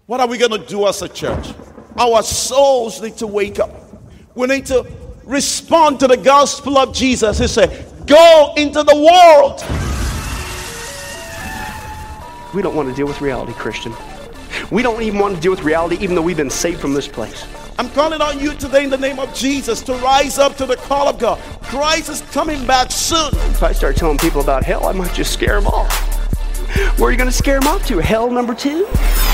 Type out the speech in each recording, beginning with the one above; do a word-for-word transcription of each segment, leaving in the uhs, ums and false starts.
What are we going to do as a church? Our souls need to wake up. We need to respond to the gospel of Jesus. He said, go into the world. We don't want to deal with reality, Christian. We don't even want to deal with reality, even though we've been saved from this place. I'm calling on you today in the name of Jesus to rise up to the call of God. Christ is coming back soon. If I start telling people about hell, I might just scare them off. Where are you going to scare them off to? Hell number two?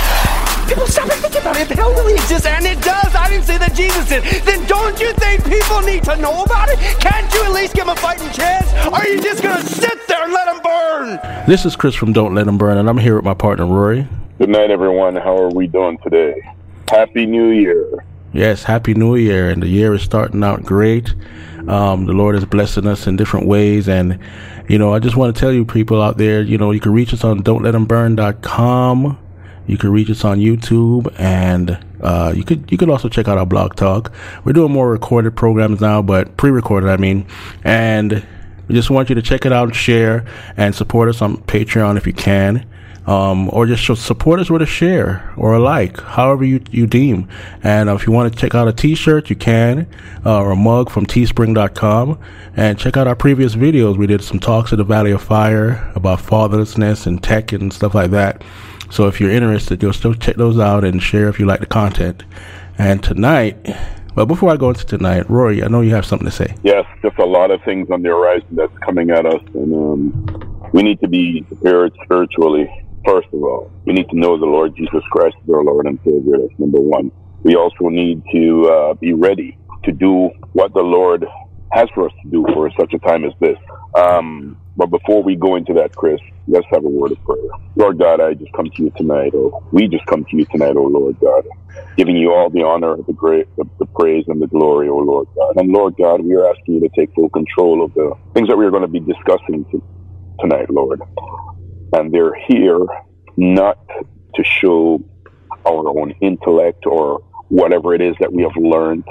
People stop and think about it. If hell really exists, and it does, I didn't say that Jesus did, then don't you think people need to know about it? Can't you at least give them a fighting chance? Or are you just going to sit there and let them burn? This is Chris from Don't Let Them Burn, and I'm here with my partner, Rory. Good night, everyone. How are we doing today? Happy New Year. Yes, Happy New Year, and the year is starting out great. Um, the Lord is blessing us in different ways, and, you know, I just want to tell you people out there, you know, you can reach us on don't let them burn dot com. You can reach us on YouTube, and uh, you could you could also check out our blog talk. We're doing more recorded programs now, but pre-recorded, I mean. And we just want you to check it out, share, and support us on Patreon if you can. Um, or just show, support us with a share or a like, however you, you deem. And uh, if you want to check out a t-shirt, you can, uh, or a mug from teespring dot com. And check out our previous videos. We did some talks at the Valley of Fire about fatherlessness and tech and stuff like that. So if you're interested, you'll still check those out and share if you like the content. And tonight, well, before I go into tonight, Rory, I know you have something to say. Yes, just a lot of things on the horizon that's coming at us. And um, we need to be prepared spiritually. First of all, we need to know the Lord Jesus Christ is our Lord and Savior. That's number one. We also need to uh, be ready to do what the Lord has for us to do for such a time as this. Um, but before we go into that, Chris, let's have a word of prayer. Lord God, I just come to you tonight, or we just come to you tonight, oh Lord God, giving you all the honor, the great, the, the praise, and the glory, oh Lord God. And Lord God, we are asking you to take full control of the things that we are going to be discussing to, tonight, Lord. And they're here not to show our own intellect or whatever it is that we have learned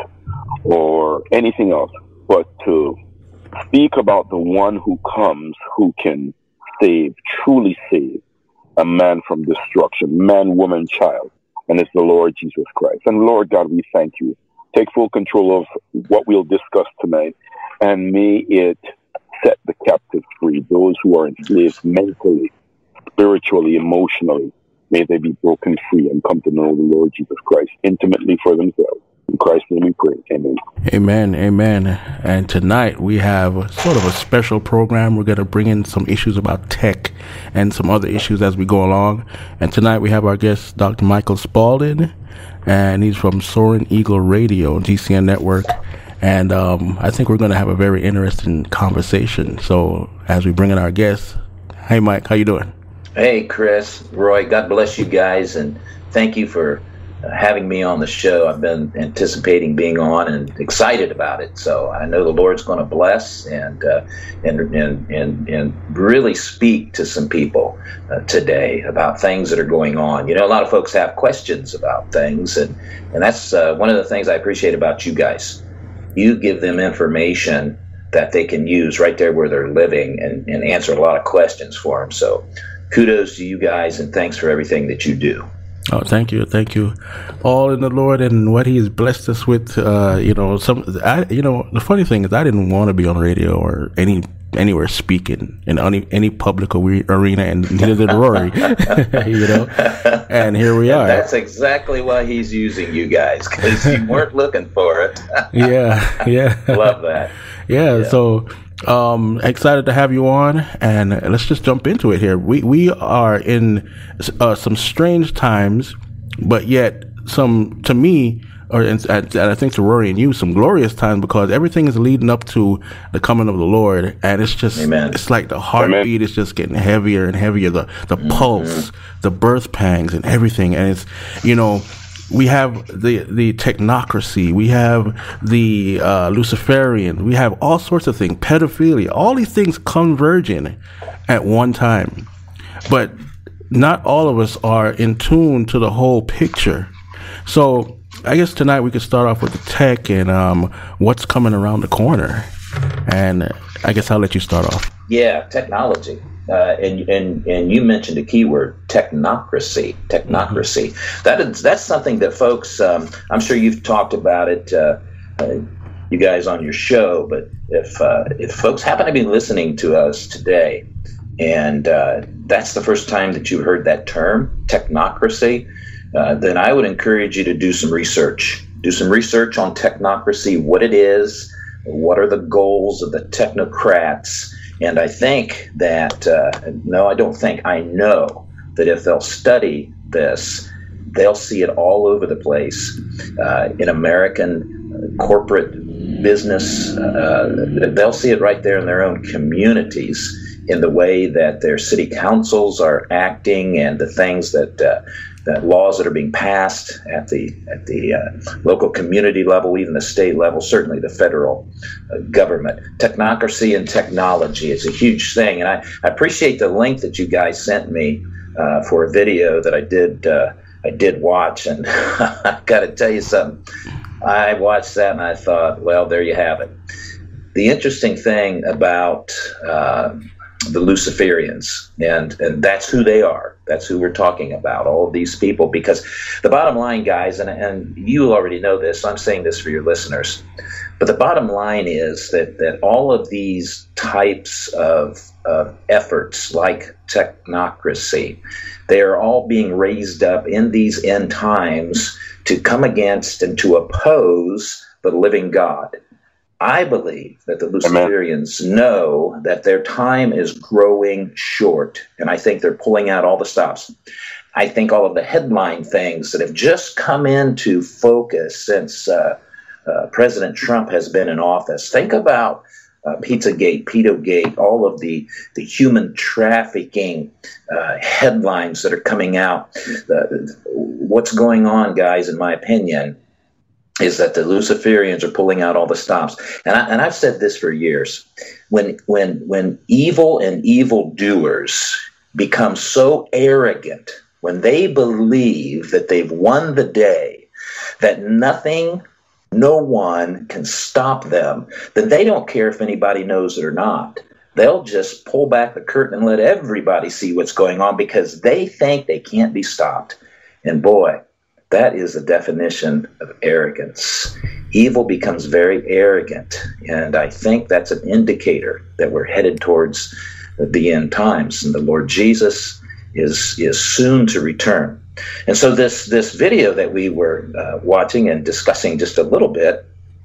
or anything else, but to speak about the one who comes, who can save, truly save a man from destruction, man, woman, child, and it's the Lord Jesus Christ. And Lord God, we thank you. Take full control of what we'll discuss tonight, and may it set the captives free, those who are enslaved mentally, spiritually, emotionally. May they be broken free and come to know the Lord Jesus Christ intimately for themselves. In Christ's name we pray. Amen. Amen. Amen. And tonight we have sort of a special program. We're going to bring in some issues about tech and some other issues as we go along. And tonight we have our guest, Doctor Michael Spalding, and he's from Soaring Eagle Radio, G C N Network. And um, I think we're going to have a very interesting conversation. So as we bring in our guests, hey, Mike, how you doing? Hey, Chris, Roy, God bless you guys, and thank you for uh, having me on the show. I've been anticipating being on and excited about it. So I know the Lord's going to bless and, uh, and and and and really speak to some people uh, today about things that are going on. You know, a lot of folks have questions about things, and and that's uh, one of the things I appreciate about you guys. You give them information that they can use right there where they're living and, and answer a lot of questions for them. So kudos to you guys, and thanks for everything that you do. Oh, thank you, thank you. All in the Lord and what He has blessed us with. Uh, you know, some. I, you know, the funny thing is, I didn't want to be on radio or any anywhere speaking in any any public arena, and neither did Rory. You know, and here we are. That's exactly why He's using you guys, because you weren't looking for it. Yeah, yeah. Love that. Yeah, yeah. so. Um, excited to have you on, and let's just jump into it here. We we are in uh, some strange times, but yet some, to me, or and, and I think to Rory and you, some glorious times, because everything is leading up to the coming of the Lord, and it's just, Amen. It's like the heartbeat Amen. Is just getting heavier and heavier, the the mm-hmm. pulse, the birth pangs, and everything, and it's, you know. We have the the technocracy. We have the uh, Luciferian. We have all sorts of things, pedophilia. All these things converging at one time, but not all of us are in tune to the whole picture. So I guess tonight we could start off with the tech and um, what's coming around the corner. And I guess I'll let you start off. Yeah, technology. Uh, and, and and you mentioned a key word, technocracy. Technocracy. Mm-hmm. That is that's something that folks. Um, I'm sure you've talked about it, uh, uh, you guys on your show. But if uh, if folks happen to be listening to us today, and uh, that's the first time that you heard that term, technocracy, uh, then I would encourage you to do some research. Do some research on technocracy, what it is, what are the goals of the technocrats. And I think that, uh, no, I don't think, I know that if they'll study this, they'll see it all over the place uh, in American corporate business. Uh, they'll see it right there in their own communities, in the way that their city councils are acting and the things that, uh, that laws that are being passed at the at the uh, local community level, even the state level, certainly the federal uh, government. Technocracy and technology is a huge thing. And I, I appreciate the link that you guys sent me uh, for a video that I did uh, I did watch. And I've got to tell you something. I watched that and I thought, well, there you have it. The interesting thing about uh, the Luciferians, and, and that's who they are. That's who we're talking about, all of these people. Because the bottom line, guys, and, and you already know this, so I'm saying this for your listeners, but the bottom line is that, that all of these types of, of efforts, like technocracy, they are all being raised up in these end times to come against and to oppose the living God. I believe that the Luciferians Amen. know that their time is growing short, and I think they're pulling out all the stops. I think all of the headline things that have just come into focus since uh, uh, President Trump has been in office. Think about uh, Pizzagate, Pedogate, all of the, the human trafficking uh, headlines that are coming out. Uh, what's going on, guys, in my opinion, is that the Luciferians are pulling out all the stops. And, I, and I've said this for years. When, when, when evil and evildoers become so arrogant, when they believe that they've won the day, that nothing, no one can stop them, then they don't care if anybody knows it or not. They'll just pull back the curtain and let everybody see what's going on because they think they can't be stopped. And boy, that is the definition of arrogance. Evil becomes very arrogant, and I think that's an indicator that we're headed towards the end times, and the Lord Jesus is is soon to return. And so this, this video that we were uh, watching and discussing just a little bit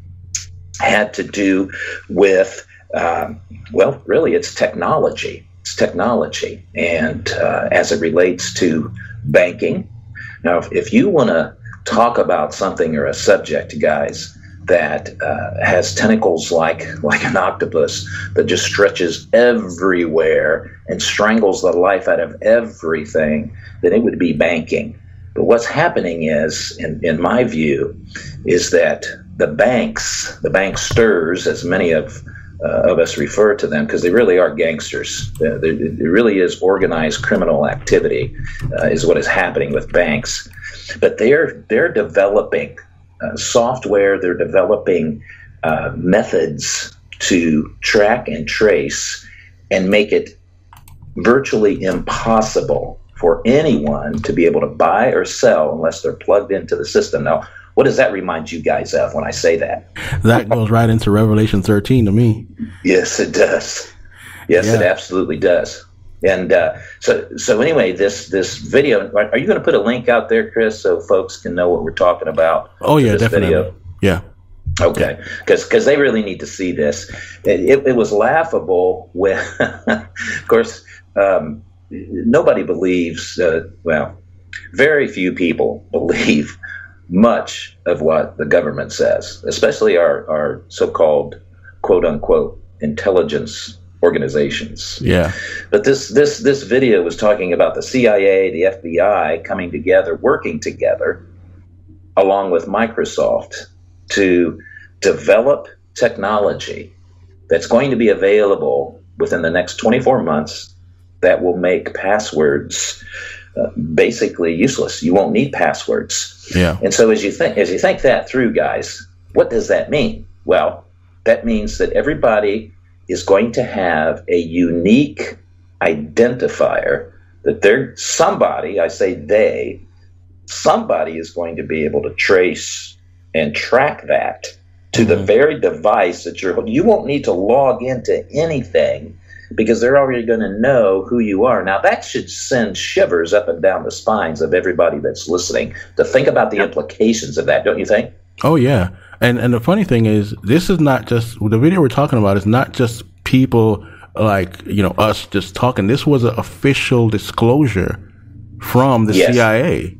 had to do with, um, well, really it's technology. It's technology, and uh, as it relates to banking. Now, if, if you want to talk about something or a subject, guys, that uh, has tentacles like like an octopus that just stretches everywhere and strangles the life out of everything, then it would be banking. But what's happening is, in, in my view, is that the banks, the banksters, as many of Uh, of us refer to them, because they really are gangsters. Uh, it really is organized criminal activity uh, is what is happening with banks. But they're they're developing uh, software, they're developing uh, methods to track and trace and make it virtually impossible for anyone to be able to buy or sell unless they're plugged into the system. Now, what does that remind you guys of when I say that? That goes right into Revelation thirteen to me. Yes, it does. Yes, yeah. It absolutely does. And uh, so, so anyway, this this video. Are you going to put a link out there, Chris, so folks can know what we're talking about? Oh yeah, definitely. Video? Yeah. Okay, because because they really need to see this. It, it, it was laughable when, of course, um, nobody believes. Uh, well, very few people believe much of what the government says, especially our, our so-called quote-unquote intelligence organizations. Yeah. But this this this video was talking about the C I A, the F B I coming together, working together, along with Microsoft, to develop technology that's going to be available within the next twenty-four months that will make passwords uh, basically useless. You won't need passwords. Yeah. And so as you think as you think that through, guys, what does that mean? Well, that means that everybody is going to have a unique identifier that there somebody, I say they, somebody is going to be able to trace and track that to the very device that you're, you won't need to log into anything because they're already going to know who you are. Now, that should send shivers up and down the spines of everybody that's listening to think about the implications of that, don't you think? Oh, yeah. And and the funny thing is, this is not just, the video we're talking about is not just people like, you know, us just talking. This was an official disclosure from the yes. C I A.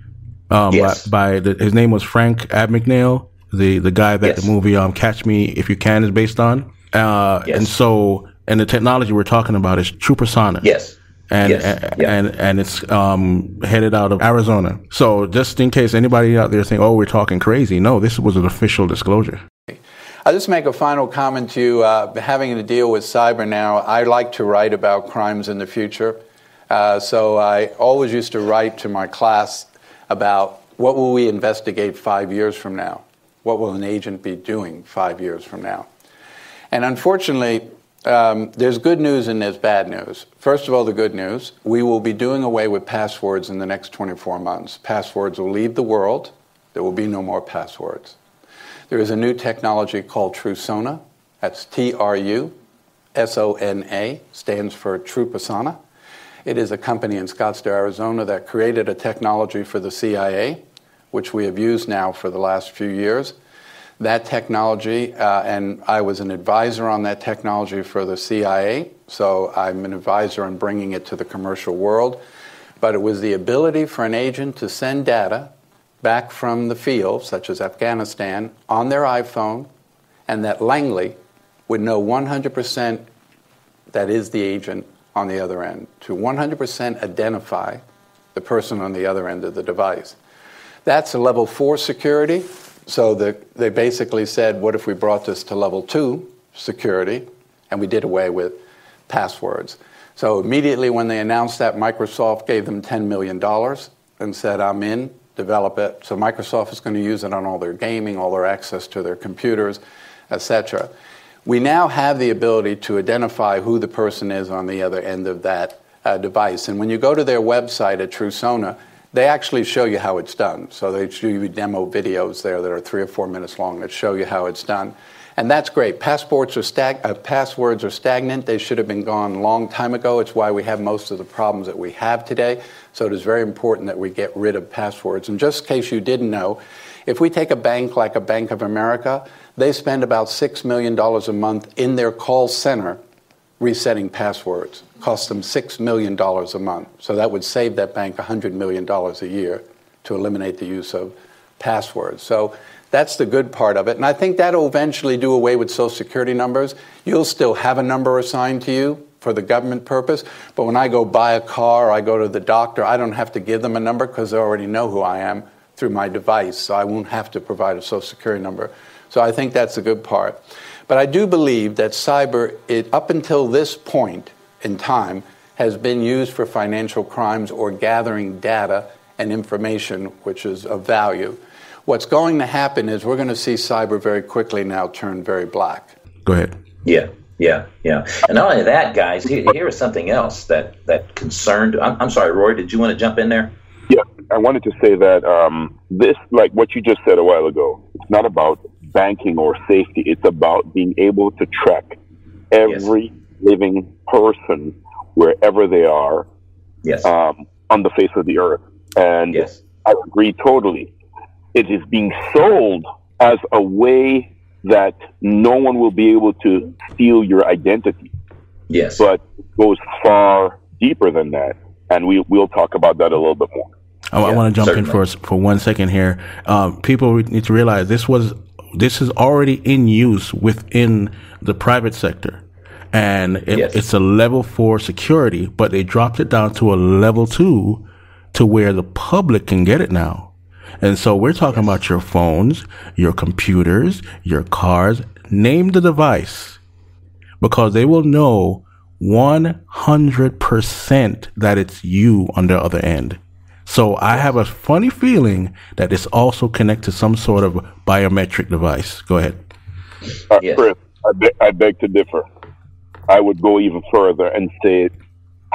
Um, yes. by, by the, his name was Frank Abagnale, the, the guy that yes. the movie um, Catch Me If You Can is based on. Uh, yes. And so, and the technology we're talking about is True Persona. Yes. And, yes. and, yeah. and, and it's, um, headed out of Arizona. So just in case anybody out there saying, oh, we're talking crazy. No, this was an official disclosure. I'll just make a final comment to you. Uh, having to deal with cyber now, I like to write about crimes in the future. Uh, so I always used to write to my class about what will we investigate five years from now? What will an agent be doing five years from now? And unfortunately, um, there's good news and there's bad news. First of all, the good news, we will be doing away with passwords in the next twenty-four months. Passwords will leave the world. There will be no more passwords. There is a new technology called TruSona. That's T R U S O N A, stands for True Persona. It is a company in Scottsdale, Arizona that created a technology for the C I A, which we have used now for the last few years. That technology, uh, and I was an advisor on that technology for the C I A, so I'm an advisor on bringing it to the commercial world. But it was the ability for an agent to send data back from the field, such as Afghanistan, on their iPhone, and that Langley would know one hundred percent that is the agent on the other end, to one hundred percent identify the person on the other end of the device. That's a level four security. So the, they basically said, what if we brought this to level two security, and we did away with passwords? So immediately when they announced that, Microsoft gave them ten million dollars and said, I'm in, develop it. So Microsoft is going to use it on all their gaming, all their access to their computers, et cetera. We now have the ability to identify who the person is on the other end of that uh, device. And when you go to their website at TruSona, they actually show you how it's done. So they show you demo videos there that are three or four minutes long that show you how it's done. And that's great. Passports are stag- uh, passwords are stagnant. They should have been gone a long time ago. It's why we have most of the problems that we have today. So it is very important that we get rid of passwords. And just in case you didn't know, if we take a bank like a Bank of America, they spend about six million dollars a month in their call center resetting passwords. It costs them six million dollars a month. So that would save that bank one hundred million dollars a year to eliminate the use of passwords. So that's the good part of it. And I think that'll eventually do away with Social Security numbers. You'll still have a number assigned to you for the government purpose. But when I go buy a car, I go to the doctor, I don't have to give them a number because they already know who I am through my device. So I won't have to provide a Social Security number. So I think that's a good part. But I do believe that cyber, it, up until this point in time, has been used for financial crimes or gathering data and information which is of value. What's going to happen is we're going to see cyber very quickly now turn very black. Go ahead. Yeah, yeah, yeah. And not only that, guys, here, here is something else that, that concerned... I'm, I'm sorry, Roy, did you want to jump in there? Yeah, I wanted to say that um, this, like what you just said a while ago, it's not about banking or safety. It's about being able to track every yes. living person wherever they are yes. um, on the face of the earth. And yes. I agree totally. It is being sold as a way that no one will be able to steal your identity. Yes. But it goes far deeper than that. And we, we'll talk about that a little bit more. I, yeah, I want to jump certainly. in for for one second here. Um, people need to realize this was this is already in use within the private sector, and it, yes. it's a level four security, but they dropped it down to a level two, to where the public can get it now. And so we're talking about your phones, your computers, your cars. Name the device, because they will know one hundred percent that it's you on the other end. So I have a funny feeling that it's also connected to some sort of biometric device. Go ahead. Uh, yes. Chris, I, be- I beg to differ. I would go even further and say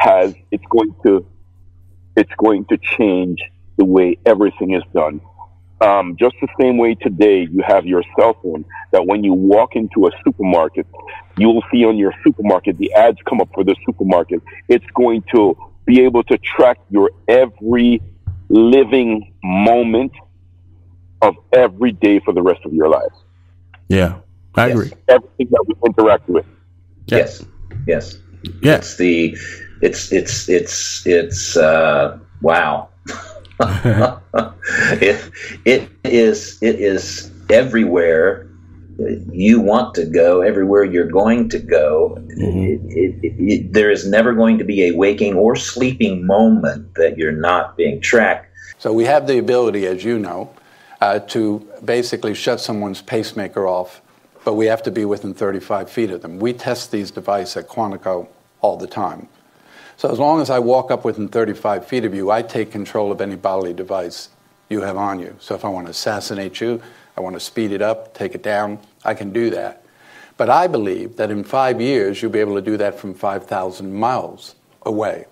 has, it's going to, it's going to change the way everything is done. Um, just the same way today you have your cell phone, that when you walk into a supermarket, you'll see on your supermarket, the ads come up for the supermarket. It's going to be able to track your every living moment of every day for the rest of your lives. Yeah, I Yes. agree. Everything that we interact with. Yeah. Yes, yes. Yeah. It's the, it's it's it's it's uh, wow. it it is it is everywhere you want to go, everywhere you're going to go. Mm-hmm. It, it, it, there is never going to be a waking or sleeping moment that you're not being tracked. So we have the ability, as you know, uh, to basically shut someone's pacemaker off, but we have to be within thirty-five feet of them. We test these devices at Quantico all the time. So as long as I walk up within thirty-five feet of you, I take control of any bodily device you have on you. So if I want to assassinate you, I want to speed it up, take it down, I can do that. But I believe that in five years, you'll be able to do that from five thousand miles away.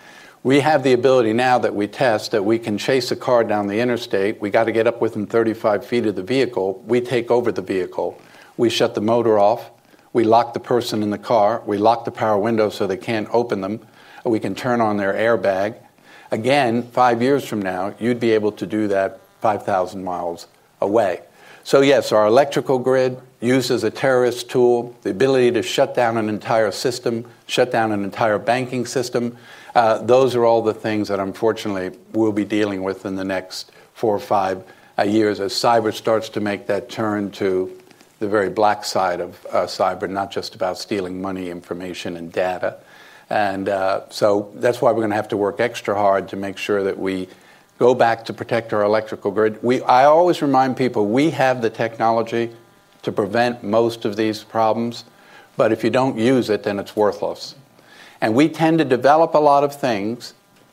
We have the ability now that we test that we can chase a car down the interstate. We got to get up within thirty-five feet of the vehicle. We take over the vehicle. We shut the motor off. We lock the person in the car. We lock the power windows so they can't open them. We can turn on their airbag. Again, five years from now, you'd be able to do that five thousand miles away. So yes, our electrical grid, used as a terrorist tool, the ability to shut down an entire system, shut down an entire banking system, uh, those are all the things that unfortunately we'll be dealing with in the next four or five uh, years as cyber starts to make that turn to the very black side of uh, cyber, not just about stealing money, information, and data. And uh, so that's why we're going to have to work extra hard to make sure that we go back to protect our electrical grid. We, I always remind people we have the technology to prevent most of these problems, but if you don't use it, then it's worthless. And we tend to develop a lot of things.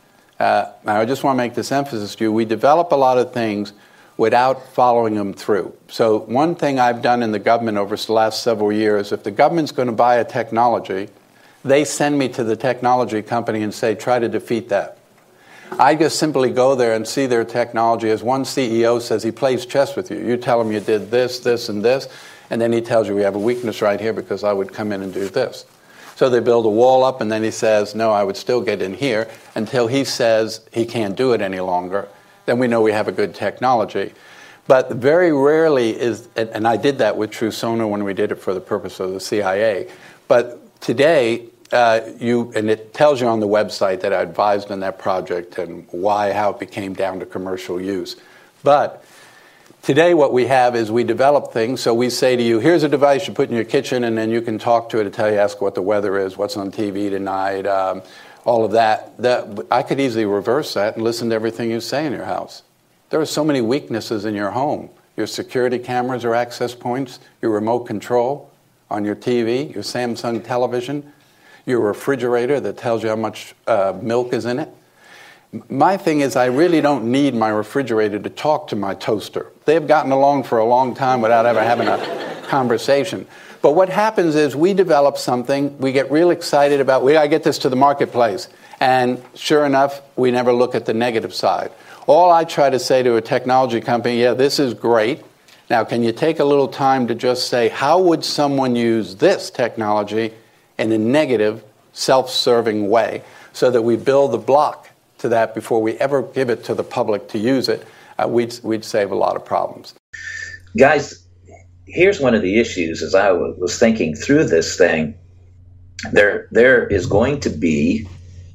Uh, I just want to make this emphasis to you. We develop a lot of things without following them through. So one thing I've done in the government over the last several years, if the government's going to buy a technology, they send me to the technology company and say, try to defeat that. I just simply go there and see their technology. As one C E O says, he plays chess with you. You tell him you did this, this, and this, and then he tells you we have a weakness right here because I would come in and do this. So they build a wall up, and then he says, no, I would still get in here until he says he can't do it any longer. Then we know we have a good technology. But very rarely is, and I did that with TruSonar when we did it for the purpose of the C I A, but today, Uh, you and it tells you on the website that I advised on that project and why, how it became down to commercial use. But today what we have is we develop things. So we say to you, here's a device you put in your kitchen, and then you can talk to it and tell you, ask what the weather is, what's on T V tonight, um, all of that. That I could easily reverse that and listen to everything you say in your house. There are so many weaknesses in your home. Your security cameras are access points, your remote control on your T V, your Samsung television, your refrigerator that tells you how much uh, milk is in it. My thing is I really don't need my refrigerator to talk to my toaster. They've gotten along for a long time without ever having a conversation. But what happens is we develop something, we get real excited about, we gotta get this to the marketplace. And sure enough, we never look at the negative side. All I try to say to a technology company, yeah, this is great. Now, can you take a little time to just say, how would someone use this technology in a negative, self-serving way, so that we build the block to that before we ever give it to the public to use it, uh, we'd, we'd save a lot of problems. Guys, here's one of the issues as I w- was thinking through this thing. There, there is going to be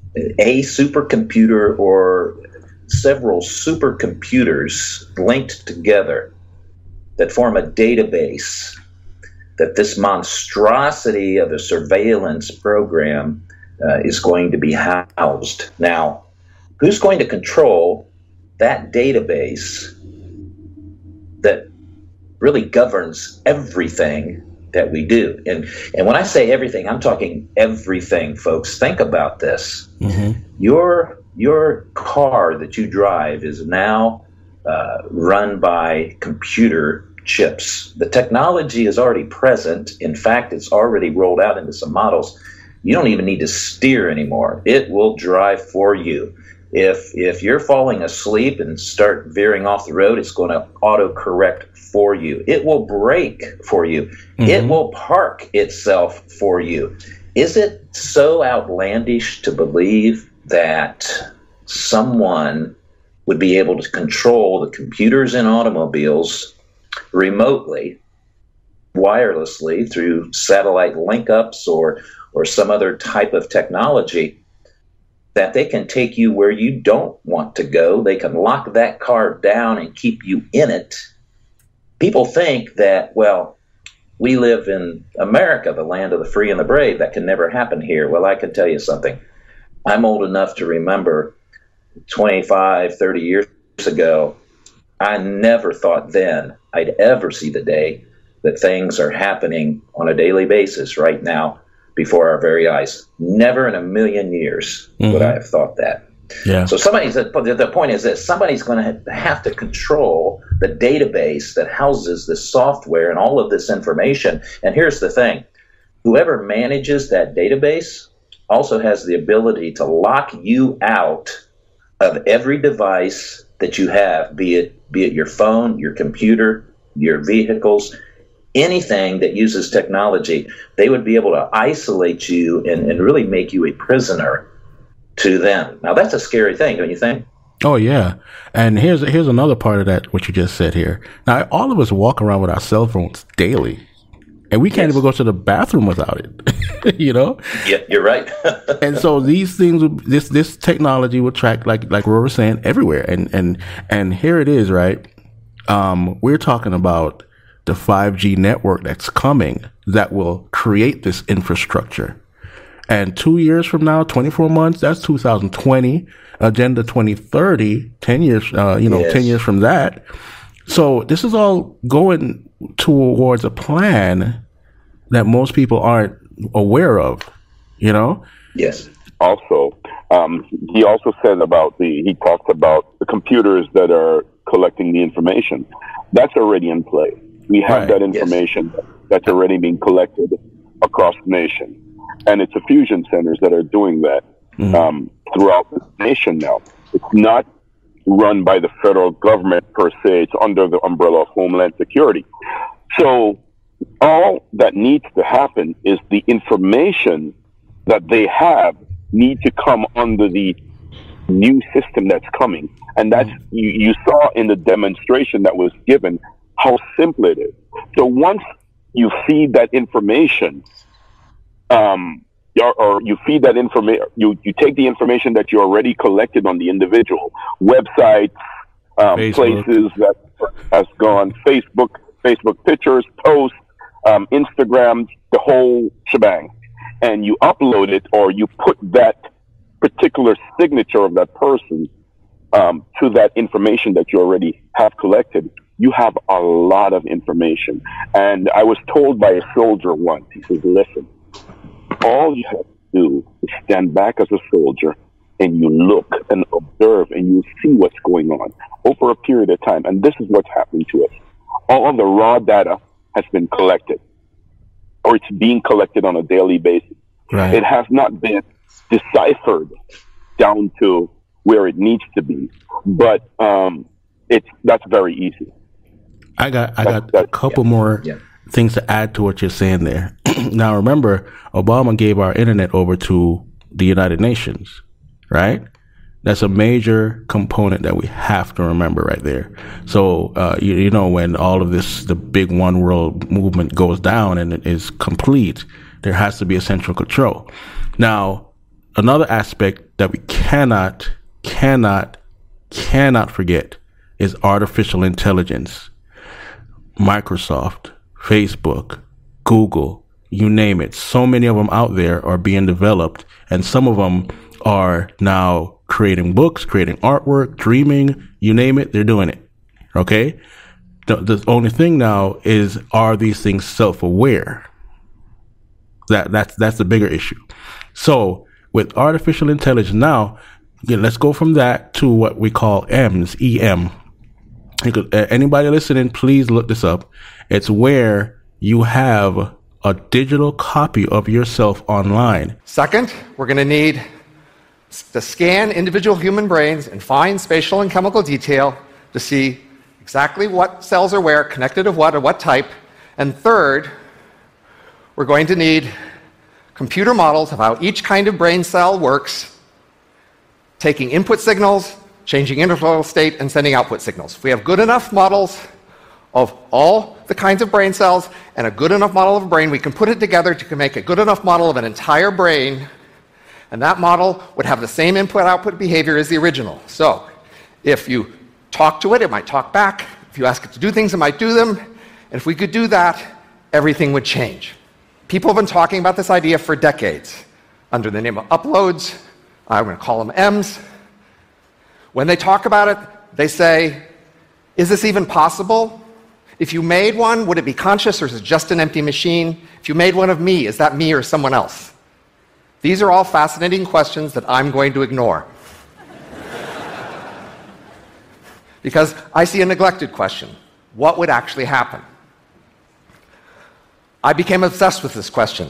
a supercomputer or several supercomputers linked together that form a database that this monstrosity of a surveillance program uh, is going to be housed. Now, who's going to control that database that really governs everything that we do? And and when I say everything, I'm talking everything, folks. Think about this. Mm-hmm. Your, your car that you drive is now uh, run by computer chips. The technology is already present. In fact, it's already rolled out into some models. You don't even need to steer anymore. It will drive for you. If if you're falling asleep and start veering off the road, it's going to auto-correct for you. It will brake for you. Mm-hmm. It will park itself for you. Is it so outlandish to believe that someone would be able to control the computers in automobiles remotely, wirelessly, through satellite link-ups or or some other type of technology, that they can take you where you don't want to go? They can lock that car down and keep you in it. People think that, well, we live in America, the land of the free and the brave. That can never happen here. Well, I can tell you something. I'm old enough to remember twenty-five, thirty years ago, I never thought then I'd ever see the day that things are happening on a daily basis right now before our very eyes. Never in a million years mm-hmm. would I have thought that. Yeah. So somebody's, the point is that somebody's going to have to control the database that houses this software and all of this information. And here's the thing. Whoever manages that database also has the ability to lock you out of every device that you have, be it be it your phone, your computer, your vehicles, anything that uses technology. They would be able to isolate you and, and really make you a prisoner to them. Now, that's a scary thing, don't you think? Oh, yeah. And here's here's another part of that, what you just said here. Now, all of us walk around with our cell phones daily, and we can't yes. even go to the bathroom without it, you know? Yeah, you're right. And so these things, this this technology will track, like like Roy was saying, everywhere. And, and, and here it is, right? Um, we're talking about the five G network that's coming that will create this infrastructure. And two years from now, twenty-four months, that's two thousand twenty, Agenda twenty thirty, ten years, uh, you know, yes. ten years from that. So this is all going towards a plan that most people aren't aware of, you know? Yes. Also, um, he also said about the, he talked about the computers that are collecting the information. That's already in play. We have right. that information yes. that's already being collected across the nation. And it's the fusion centers that are doing that mm-hmm. um, throughout the nation now. It's not run by the federal government per se. It's under the umbrella of Homeland Security. So all that needs to happen is the information that they have need to come under the new system that's coming. And that's, mm-hmm. you, you saw in the demonstration that was given how simple it is. So once you feed that information, um, or, or you feed that information, you, you take the information that you already collected on the individual websites, um, places that has gone, Facebook, Facebook pictures, posts, um, Instagram, the whole shebang, and you upload it, or you put that particular signature of that person um, to that information that you already have collected. You have a lot of information. And I was told by a soldier once, he says, listen, all you have to do is stand back as a soldier and you look and observe and you see what's going on over a period of time. And this is what's happening to us. All of the raw data has been collected, or it's being collected on a daily basis. Right. It has not been deciphered down to where it needs to be, but um, it's that's very easy. I got I got that's, a couple yeah. more yeah. things to add to what you're saying there. Now, remember, Obama gave our internet over to the United Nations, right? That's a major component that we have to remember right there. So, uh, you, you know, when all of this, the big one world movement goes down and it is complete, there has to be a central control. Now, another aspect that we cannot, cannot, cannot forget is artificial intelligence. Microsoft, Facebook, Google, you name it. So many of them out there are being developed, and some of them are now creating books, creating artwork, dreaming, you name it, they're doing it. Okay? The, the only thing now is, are these things self-aware? That that's that's the bigger issue. So with artificial intelligence now, yeah, let's go from that to what we call M's, E M. Anybody listening, please look this up. It's where you have a digital copy of yourself online. Second, we're going to need to scan individual human brains in fine spatial and chemical detail to see exactly what cells are where, connected to what, or what type. And third, we're going to need computer models of how each kind of brain cell works, taking input signals, changing interval state, and sending output signals. If we have good enough models of all the kinds of brain cells and a good enough model of a brain, we can put it together to make a good enough model of an entire brain, and that model would have the same input-output behavior as the original. So if you talk to it, it might talk back. If you ask it to do things, it might do them. And if we could do that, everything would change. People have been talking about this idea for decades under the name of uploads. I'm going to call them M's. When they talk about it, they say, is this even possible? If you made one, would it be conscious or is it just an empty machine? If you made one of me, is that me or someone else? These are all fascinating questions that I'm going to ignore. Because I see a neglected question. What would actually happen? I became obsessed with this question.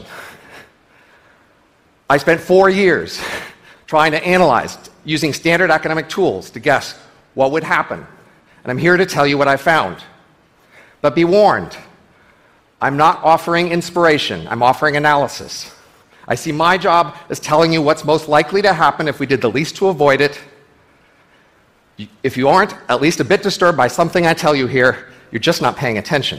I spent four years trying to analyze, using standard academic tools to guess what would happen. And I'm here to tell you what I found. But be warned, I'm not offering inspiration, I'm offering analysis. I see my job as telling you what's most likely to happen if we did the least to avoid it. If you aren't at least a bit disturbed by something I tell you here, you're just not paying attention.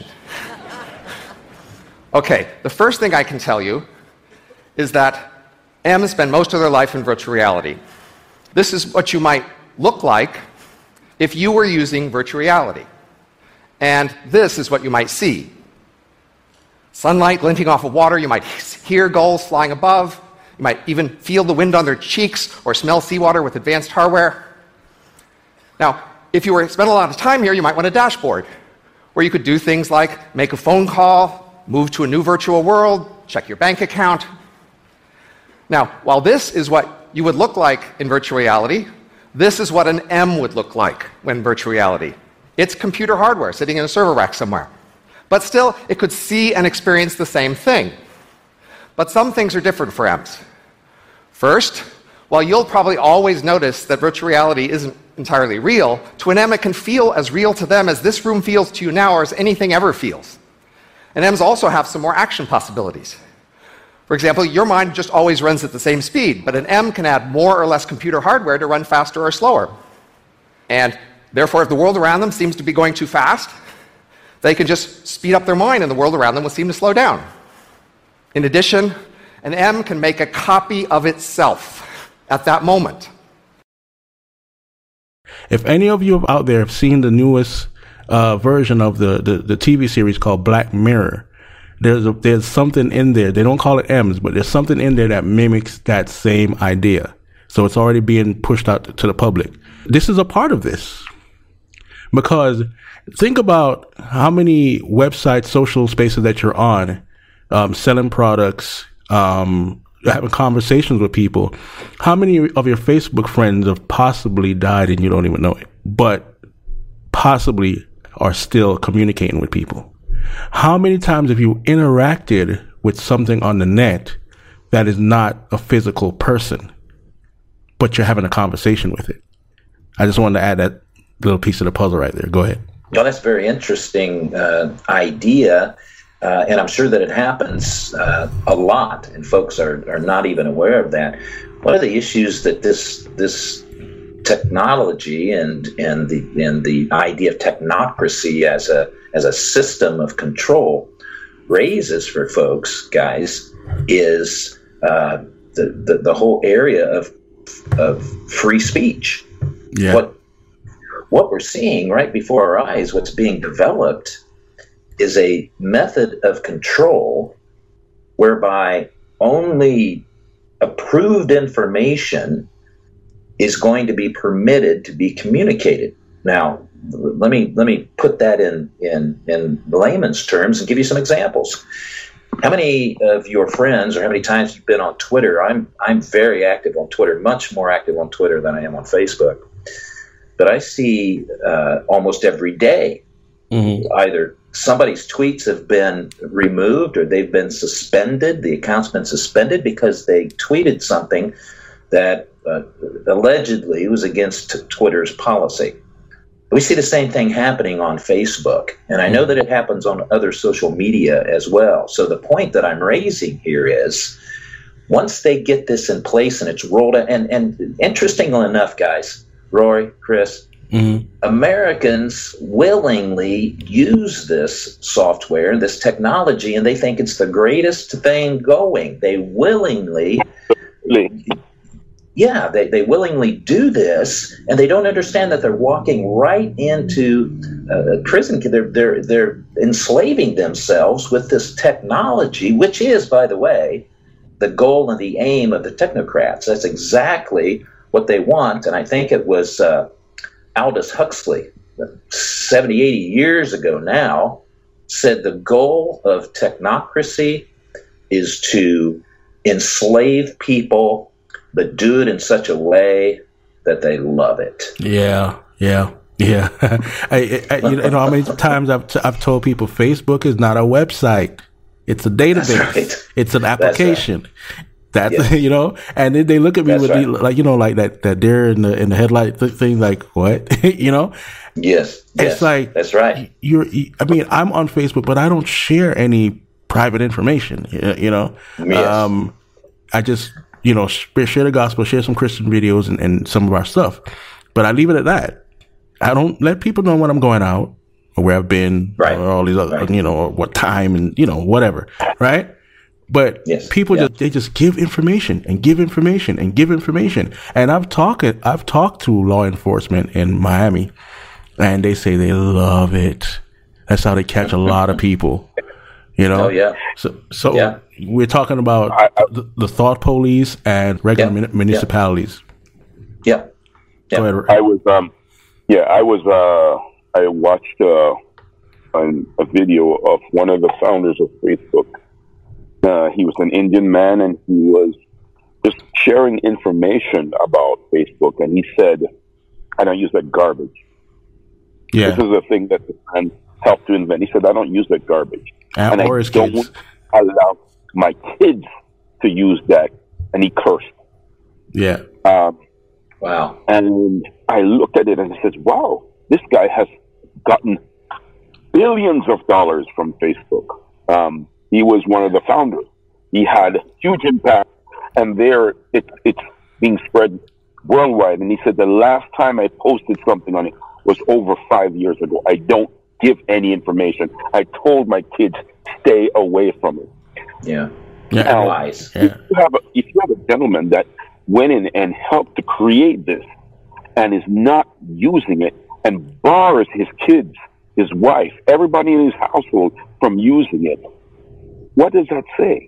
Okay, the first thing I can tell you is that M's spend most of their life in virtual reality. This is what you might look like if you were using virtual reality. And this is what you might see. Sunlight glinting off of water, you might hear gulls flying above, you might even feel the wind on their cheeks or smell seawater with advanced hardware. Now, if you were to spend a lot of time here, you might want a dashboard where you could do things like make a phone call, move to a new virtual world, check your bank account. Now, while this is what you would look like in virtual reality, this is what an M would look like when virtual reality. It's computer hardware sitting in a server rack somewhere. But still, it could see and experience the same thing. But some things are different for M's. First, while you'll probably always notice that virtual reality isn't entirely real, to an M it can feel as real to them as this room feels to you now or as anything ever feels. And M's also have some more action possibilities. For example, your mind just always runs at the same speed, but an M can add more or less computer hardware to run faster or slower. And therefore, if the world around them seems to be going too fast, they can just speed up their mind and the world around them will seem to slow down. In addition, an M can make a copy of itself at that moment. If any of you out there have seen the newest uh, version of the, the, the T V series called Black Mirror, there's, a, there's something in there. They don't call it M's, but there's something in there that mimics that same idea. So it's already being pushed out to the public. This is a part of this. Because think about how many websites, social spaces that you're on, um, selling products, um, having conversations with people. How many of your Facebook friends have possibly died and you don't even know it, but possibly are still communicating with people? How many times have you interacted with something on the net that is not a physical person, but you're having a conversation with it? I just wanted to add that little piece of the puzzle right there. Go ahead. Well, that's a very interesting uh, idea, uh, and I'm sure that it happens uh, a lot, and folks are, are not even aware of that. One of the issues that this this technology and and the and the idea of technocracy as a as a system of control raises for folks, guys, is uh, the, the the whole area of of free speech. Yeah. What What we're seeing right before our eyes, what's being developed, is a method of control whereby only approved information is going to be permitted to be communicated. Now, let me let me put that in, in, in layman's terms and give you some examples. How many of your friends, or how many times you've been on Twitter? I'm I'm very active on Twitter, much more active on Twitter than I am on Facebook. But I see uh, almost every day Mm-hmm. Either somebody's tweets have been removed or they've been suspended. The account's been suspended because they tweeted something that uh, allegedly was against Twitter's policy. We see the same thing happening on Facebook, and I know that it happens on other social media as well. So the point that I'm raising here is, once they get this in place and it's rolled out, and, and interestingly enough, guys, Rory, Chris, mm-hmm. Americans willingly use this software, this technology, and they think it's the greatest thing going. They willingly... Yeah, they, they willingly do this, and they don't understand that they're walking right into uh, prison. They're, they're, they're enslaving themselves with this technology, which is, by the way, the goal and the aim of the technocrats. That's exactly what they want, and I think it was uh, Aldous Huxley, seventy, eighty years ago now, said the goal of technocracy is to enslave people, but do it in such a way that they love it. Yeah, yeah, yeah. I, I, you know how many times I've, t- I've told people Facebook is not a website. It's a database. Right. It's an application. That's, That's yeah. you know, and then they look at me That's with right. the, like, you know, like that, that deer in the, in the headlight th- thing, like, what? you know? Yes. It's yes. like, That's right. You're, I mean, I'm on Facebook, but I don't share any private information, you know? Yes. Um, I just, you know, share the gospel, share some Christian videos and, and some of our stuff. But I leave it at that. I don't let people know when I'm going out or where I've been right. or all these other, right. you know, or what time and, you know, whatever. Right. But yes. people yeah. just, they just give information and give information and give information. And I've talked, I've talked to law enforcement in Miami, and they say they love it. That's how they catch a lot of people. You know, oh, yeah. So, so yeah. we're talking about I, I, the, the thought police and regular yeah. mun- municipalities. Yeah. yeah. Go ahead. I was, um, yeah, I was, uh, I watched uh, an, a video of one of the founders of Facebook. Uh, he was an Indian man, and he was just sharing information about Facebook. And he said, "I don't use that garbage." Yeah. This is a thing that the man helped to invent. He said, "I don't use that garbage." And, and or I his don't kids. allow my kids to use that. And he cursed. Yeah. Um, wow. And I looked at it and I said, wow, this guy has gotten billions of dollars from Facebook. Um, he was one of the founders. He had huge impact. And there it, it's being spread worldwide. And he said, the last time I posted something on it was over five years ago. I don't give any information. I told my kids, stay away from it. Yeah. Yeah. Now, Wise. If you have a, if you have a gentleman that went in and helped to create this and is not using it and bars his kids, his wife, everybody in his household from using it, what does that say?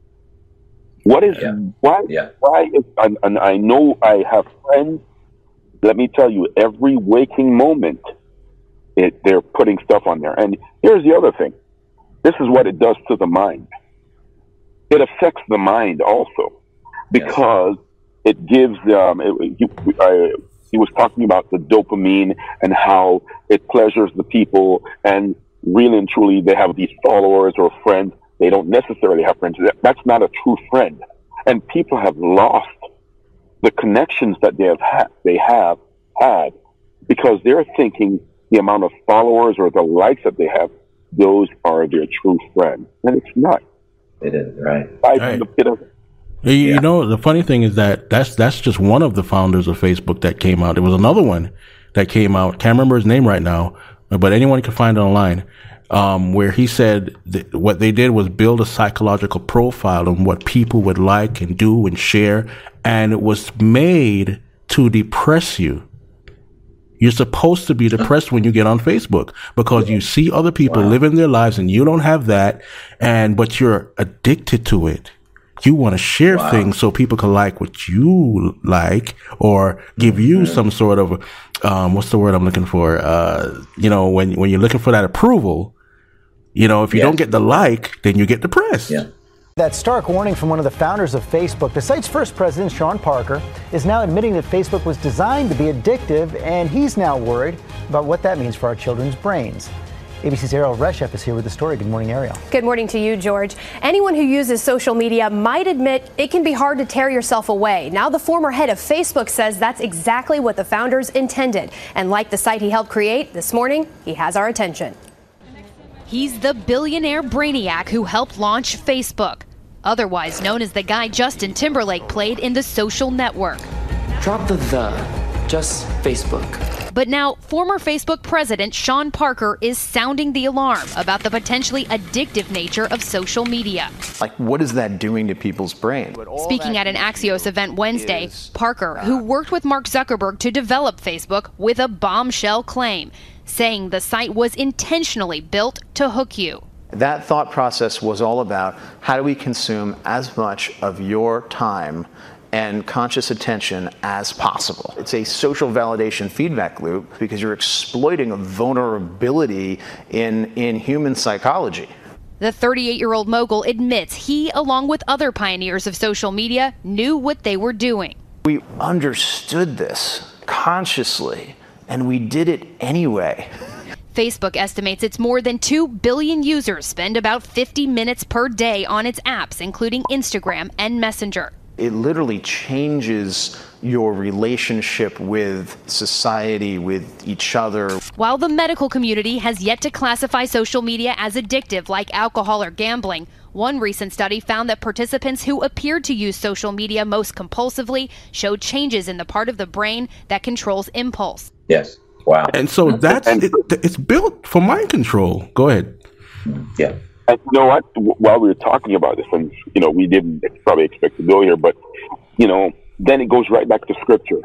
What is, yeah. why, yeah. why is, and, and I know I have friends, let me tell you, every waking moment, It, they're putting stuff on there. And here's the other thing. This is what it does to the mind. It affects the mind also, because yes. it gives, um, it, he, I, he was talking about the dopamine and how it pleasures the people, and really and truly they have these followers or friends. They don't necessarily have friends. That's not a true friend. And people have lost the connections that they have had, they have had, because they're thinking the amount of followers or the likes that they have, those are their true friends. And it's not. It is, right. right. It is. You, yeah. you know, the funny thing is that that's, that's just one of the founders of Facebook that came out. There was another one that came out. Can't remember his name right now, but anyone can find it online. Um, where he said that what they did was build a psychological profile on what people would like and do and share. And it was made to depress you. You're supposed to be depressed when you get on Facebook because you see other people wow. living their lives and you don't have that. And, but you're addicted to it. You want to share wow. things so people can like what you like or give mm-hmm. you some sort of, um, what's the word I'm looking for? Uh, you know, when, when you're looking for that approval, you know, if you yes. don't get the like, then you get depressed. Yeah. That stark warning from one of the founders of Facebook, the site's first president, Sean Parker, is now admitting that Facebook was designed to be addictive, and he's now worried about what that means for our children's brains. A B C's Ariel Reshef is here with the story. Good morning, Ariel. Good morning to you, George. Anyone who uses social media might admit it can be hard to tear yourself away. Now the former head of Facebook says that's exactly what the founders intended. And like the site he helped create, this morning, he has our attention. He's the billionaire brainiac who helped launch Facebook, otherwise known as the guy Justin Timberlake played in The Social Network. Drop the the, just Facebook. But now, former Facebook president Sean Parker is sounding the alarm about the potentially addictive nature of social media. Like, what is that doing to people's brain? Speaking at an Axios event Wednesday, Parker, who worked with Mark Zuckerberg to develop Facebook, with a bombshell claim, saying the site was intentionally built to hook you. That thought process was all about how do we consume as much of your time and conscious attention as possible. It's a social validation feedback loop because you're exploiting a vulnerability in, in human psychology. The thirty-eight-year-old mogul admits he, along with other pioneers of social media, knew what they were doing. We understood this consciously, and we did it anyway. Facebook estimates its more than two billion users spend about fifty minutes per day on its apps, including Instagram and Messenger. It literally changes your relationship with society, with each other. While the medical community has yet to classify social media as addictive like alcohol or gambling, one recent study found that participants who appeared to use social media most compulsively showed changes in the part of the brain that controls impulse. Yes. Wow. And so that's it, it's built for mind control. Go ahead. Yeah. And you know what? While we were talking about this, and you know, we didn't probably expect to go here, but you know, then it goes right back to Scripture.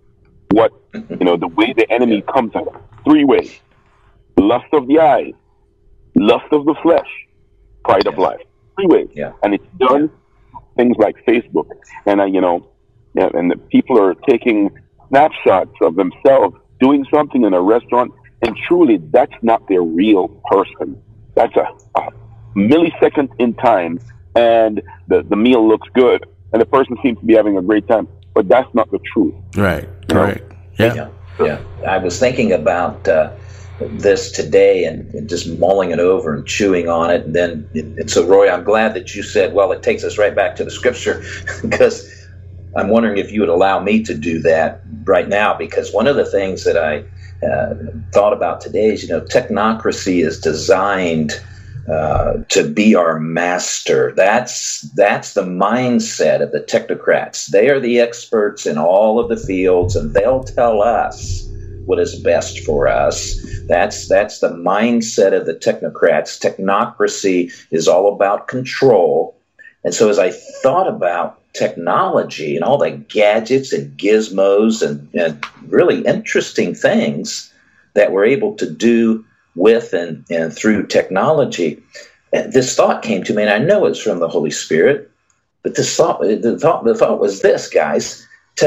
What you know, the way the enemy comes at us, three ways: lust of the eyes, lust of the flesh, pride of life. Three ways. Yeah. And it's done things like Facebook, and uh, you know, yeah, and the people are taking snapshots of themselves doing something in a restaurant, and truly, that's not their real person. That's a, a millisecond in time, and the, the meal looks good, and the person seems to be having a great time, but that's not the truth. Right, you know? right. Yeah. yeah. Yeah. I was thinking about uh, this today and, and just mulling it over and chewing on it. And then, and so, Roy, I'm glad that you said, well, it takes us right back to the Scripture, because I'm wondering if you would allow me to do that right now, because one of the things that I uh, thought about today is, you know, technocracy is designed uh, to be our master. That's that's the mindset of the technocrats. They are the experts in all of the fields, and they'll tell us what is best for us. That's that's the mindset of the technocrats. Technocracy is all about control. And so as I thought about technology and all the gadgets and gizmos and, and really interesting things that we're able to do with and, and through technology, this thought came to me, and I know it's from the Holy Spirit, but this thought, the thought, the thought was this, guys: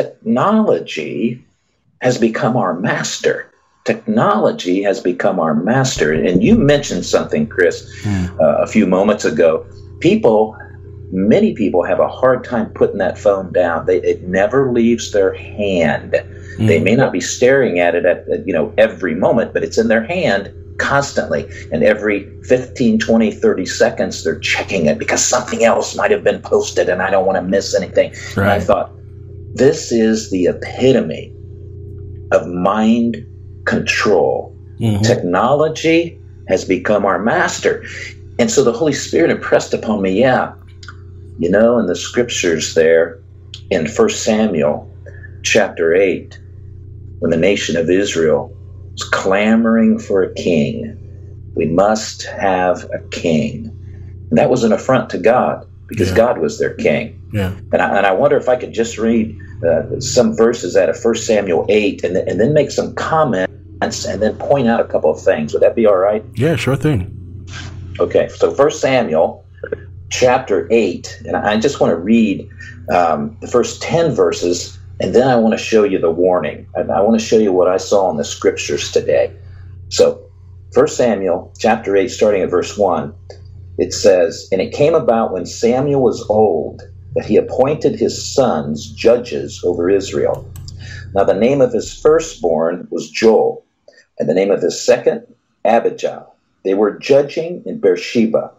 technology has become our master. Technology has become our master. And you mentioned something, Chris, mm. uh, a few moments ago. People, many people have a hard time putting that phone down. They, it never leaves their hand. Mm. They may not be staring at it at, at, you know, every moment, but it's in their hand constantly. And every fifteen, twenty, thirty seconds, they're checking it because something else might have been posted and I don't want to miss anything. Right. And I thought, this is the epitome of mind control. Mm-hmm. Technology has become our master. And so the Holy Spirit impressed upon me, yeah, you know, in the scriptures there in First Samuel chapter eight, when the nation of Israel was clamoring for a king, we must have a king. And that was an affront to God, because yeah. God was their king. Yeah. And I, and I wonder if I could just read uh, some verses out of First Samuel eight and, th- and then make some comments and then point out a couple of things. Would that be all right? Yeah, sure thing. Okay, so First Samuel chapter eight, and I just want to read um, the first ten verses, and then I want to show you the warning. And I want to show you what I saw in the scriptures today. So First Samuel chapter eight, starting at verse one, it says, "And it came about when Samuel was old that he appointed his sons judges over Israel. Now the name of his firstborn was Joel, and the name of his second, Abijah, They were judging in Beersheba.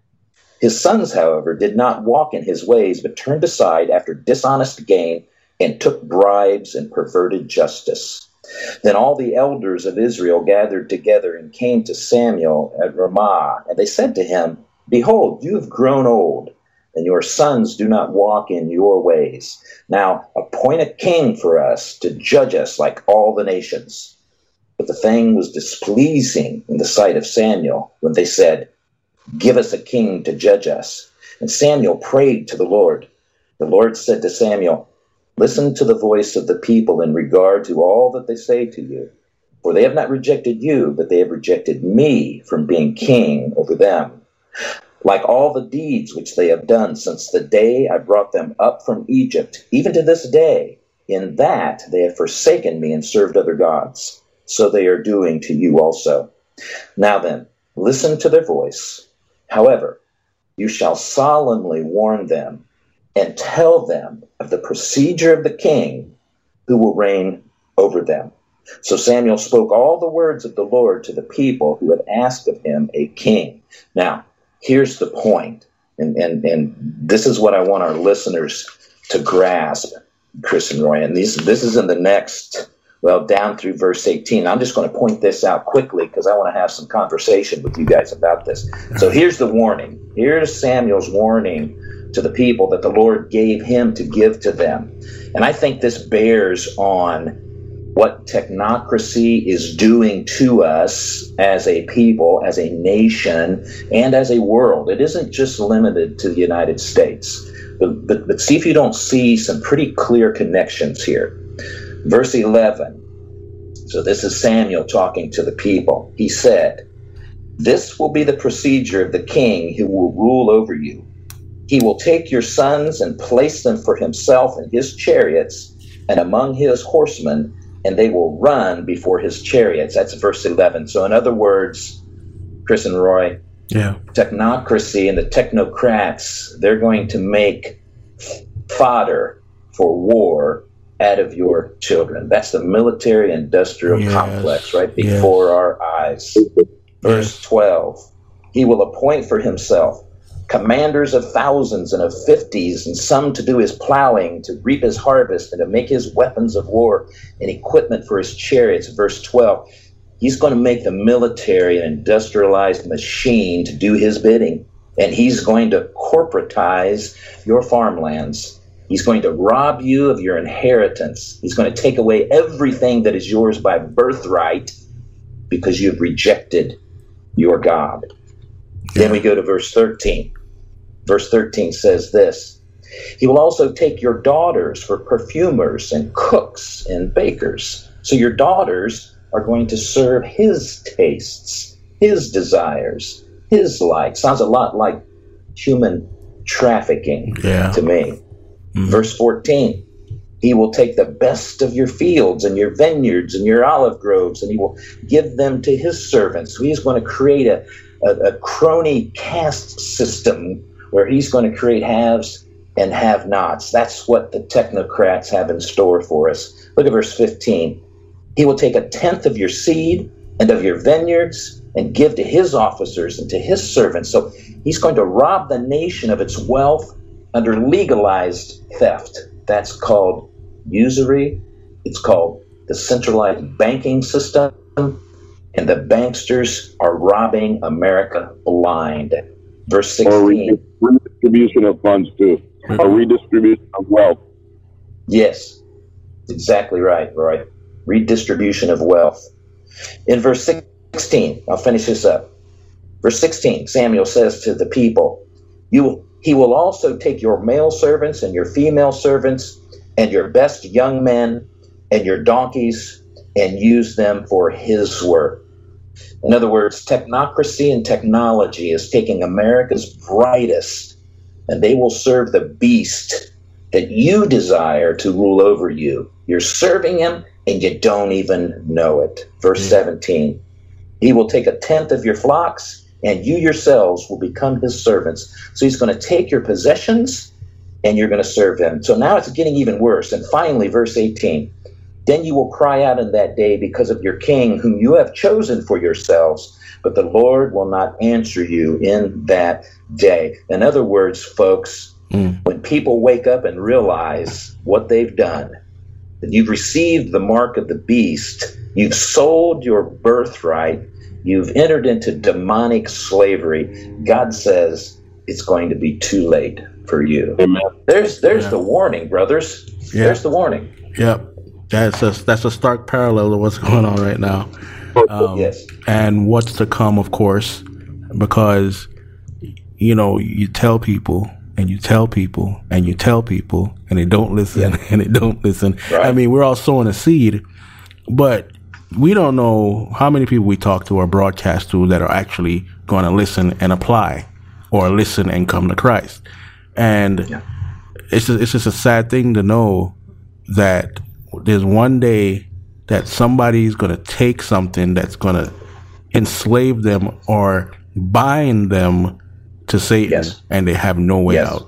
His sons, however, did not walk in his ways, but turned aside after dishonest gain and took bribes and perverted justice. Then all the elders of Israel gathered together and came to Samuel at Ramah, and they said to him, Behold, you have grown old, and your sons do not walk in your ways. Now appoint a king for us to judge us like all the nations. But the thing was displeasing in the sight of Samuel when they said, Give us a king to judge us. And Samuel prayed to the Lord. The Lord said to Samuel, Listen to the voice of the people in regard to all that they say to you. For they have not rejected you, but they have rejected me from being king over them. Like all the deeds which they have done since the day I brought them up from Egypt, even to this day, in that they have forsaken me and served other gods. So they are doing to you also. Now then, listen to their voice. However, you shall solemnly warn them and tell them of the procedure of the king who will reign over them. So Samuel spoke all the words of the Lord to the people who had asked of him a king. Now, here's the point, and, and, and this is what I want our listeners to grasp, Chris and Roy, and these, this is in the next, well, down through verse eighteen. I'm just going to point this out quickly because I want to have some conversation with you guys about this. So here's the warning. Here's Samuel's warning to the people that the Lord gave him to give to them. And I think this bears on what technocracy is doing to us as a people, as a nation, and as a world. It isn't just limited to the United States. But, but, but see if you don't see some pretty clear connections here. Verse eleven. So this is Samuel talking to the people. He said, This will be the procedure of the king who will rule over you. He will take your sons and place them for himself in his chariots and among his horsemen, and they will run before his chariots. That's verse eleven. So in other words, Chris and Roy, yeah, technocracy and the technocrats, they're going to make fodder for war out of your children. That's the military-industrial yes. complex right before yes. our eyes. Verse yes. twelve, he will appoint for himself commanders of thousands and of fifties, and some to do his plowing, to reap his harvest, and to make his weapons of war and equipment for his chariots. Verse twelve, he's going to make the military an industrialized machine to do his bidding, and he's going to corporatize your farmlands. He's going to rob you of your inheritance. He's going to take away everything that is yours by birthright because you've rejected your God. Yeah. Then we go to verse thirteen. Verse thirteen says this, he will also take your daughters for perfumers and cooks and bakers. So your daughters are going to serve his tastes, his desires, his likes. Sounds a lot like human trafficking yeah. to me. Mm-hmm. Verse fourteen, he will take the best of your fields and your vineyards and your olive groves, and he will give them to his servants. So he's going to create a, a, a crony caste system where he's going to create haves and have-nots. That's what the technocrats have in store for us. Look at verse fifteen. He will take a tenth of your seed and of your vineyards and give to his officers and to his servants. So he's going to rob the nation of its wealth under legalized theft. That's called usury. It's called the centralized banking system. And the banksters are robbing America blind. Verse sixteen. Or redistribution of funds too. Or redistribution of wealth. Yes, exactly right, Roy. Redistribution of wealth. In verse sixteen, I'll finish this up. Verse sixteen, Samuel says to the people, "You, he will also take your male servants and your female servants and your best young men and your donkeys and use them for his work." In other words, technocracy and technology is taking America's brightest, and they will serve the beast that you desire to rule over you. You're serving him, and you don't even know it. Verse mm-hmm. seventeen, he will take a tenth of your flocks, and you yourselves will become his servants. So he's going to take your possessions, and you're going to serve him. So now it's getting even worse. And finally, verse eighteen, Then you will cry out in that day because of your king, whom you have chosen for yourselves, but the Lord will not answer you in that day. In other words, folks, mm. when people wake up and realize what they've done, that you've received the mark of the beast, you've sold your birthright, you've entered into demonic slavery, God says it's going to be too late for you. Amen. There's there's yeah. the warning, brothers. Yeah. There's the warning. Yep. That's a, that's a stark parallel of what's going on right now. Um, yes. And what's to come, of course, because, you know, you tell people and you tell people and you tell people and they don't listen yeah. and they don't listen. Right. I mean, we're all sowing a seed, but we don't know how many people we talk to or broadcast to that are actually going to listen and apply or listen and come to Christ. And yeah. it's just, it's just a sad thing to know that there's one day that somebody's going to take something that's going to enslave them or bind them to Satan, yes. and they have no way yes. out.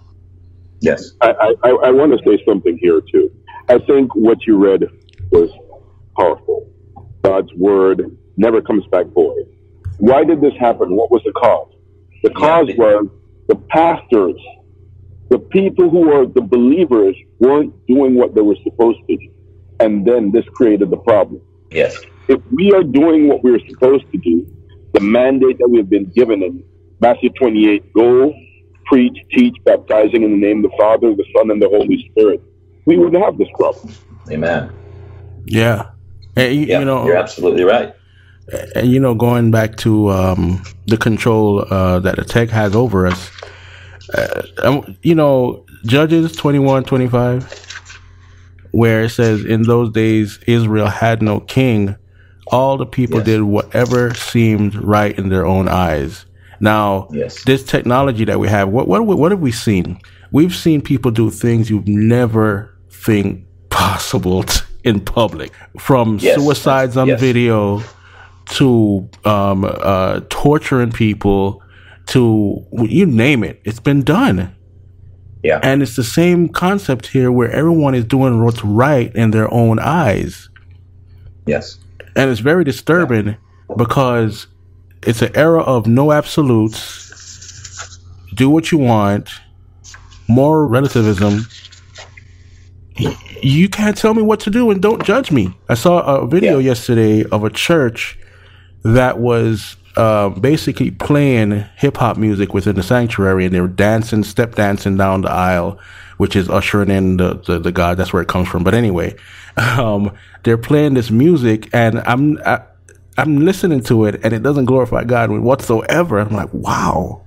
Yes. I, I, I want to say something here, too. I think what you read was powerful. God's word never comes back void. Why did this happen? What was the cause? The cause yeah. was the pastors, the people who were the believers, weren't doing what they were supposed to do. And then this created the problem. Yes. If we are doing what we're supposed to do, the mandate that we've been given in Matthew twenty-eight, go, preach, teach, baptizing in the name of the Father, the Son, and the Holy Spirit, we wouldn't have this problem. Amen. Yeah. And, you, yeah you know, you're absolutely right. And, you know, going back to um, the control uh, that the tech has over us, uh, you know, Judges twenty-one twenty-five, where it says, in those days, Israel had no king. All the people yes. did whatever seemed right in their own eyes. Now, yes. this technology that we have, what, what, what have we seen? We've seen people do things you'd never think possible t- in public, from yes. suicides on yes. video to um, uh, torturing people to, you name it. It's been done. Yeah. And it's the same concept here where everyone is doing what's right in their own eyes. Yes. And it's very disturbing yeah. because it's an era of no absolutes, do what you want, moral relativism. You can't tell me what to do and don't judge me. I saw a video yeah. yesterday of a church that was uh, basically playing hip-hop music within the sanctuary, and they were dancing, step dancing down the aisle, which is ushering in the, the, the God. That's where it comes from. But anyway, um, they're playing this music, and I'm I, I'm listening to it, and it doesn't glorify God whatsoever. I'm like, wow.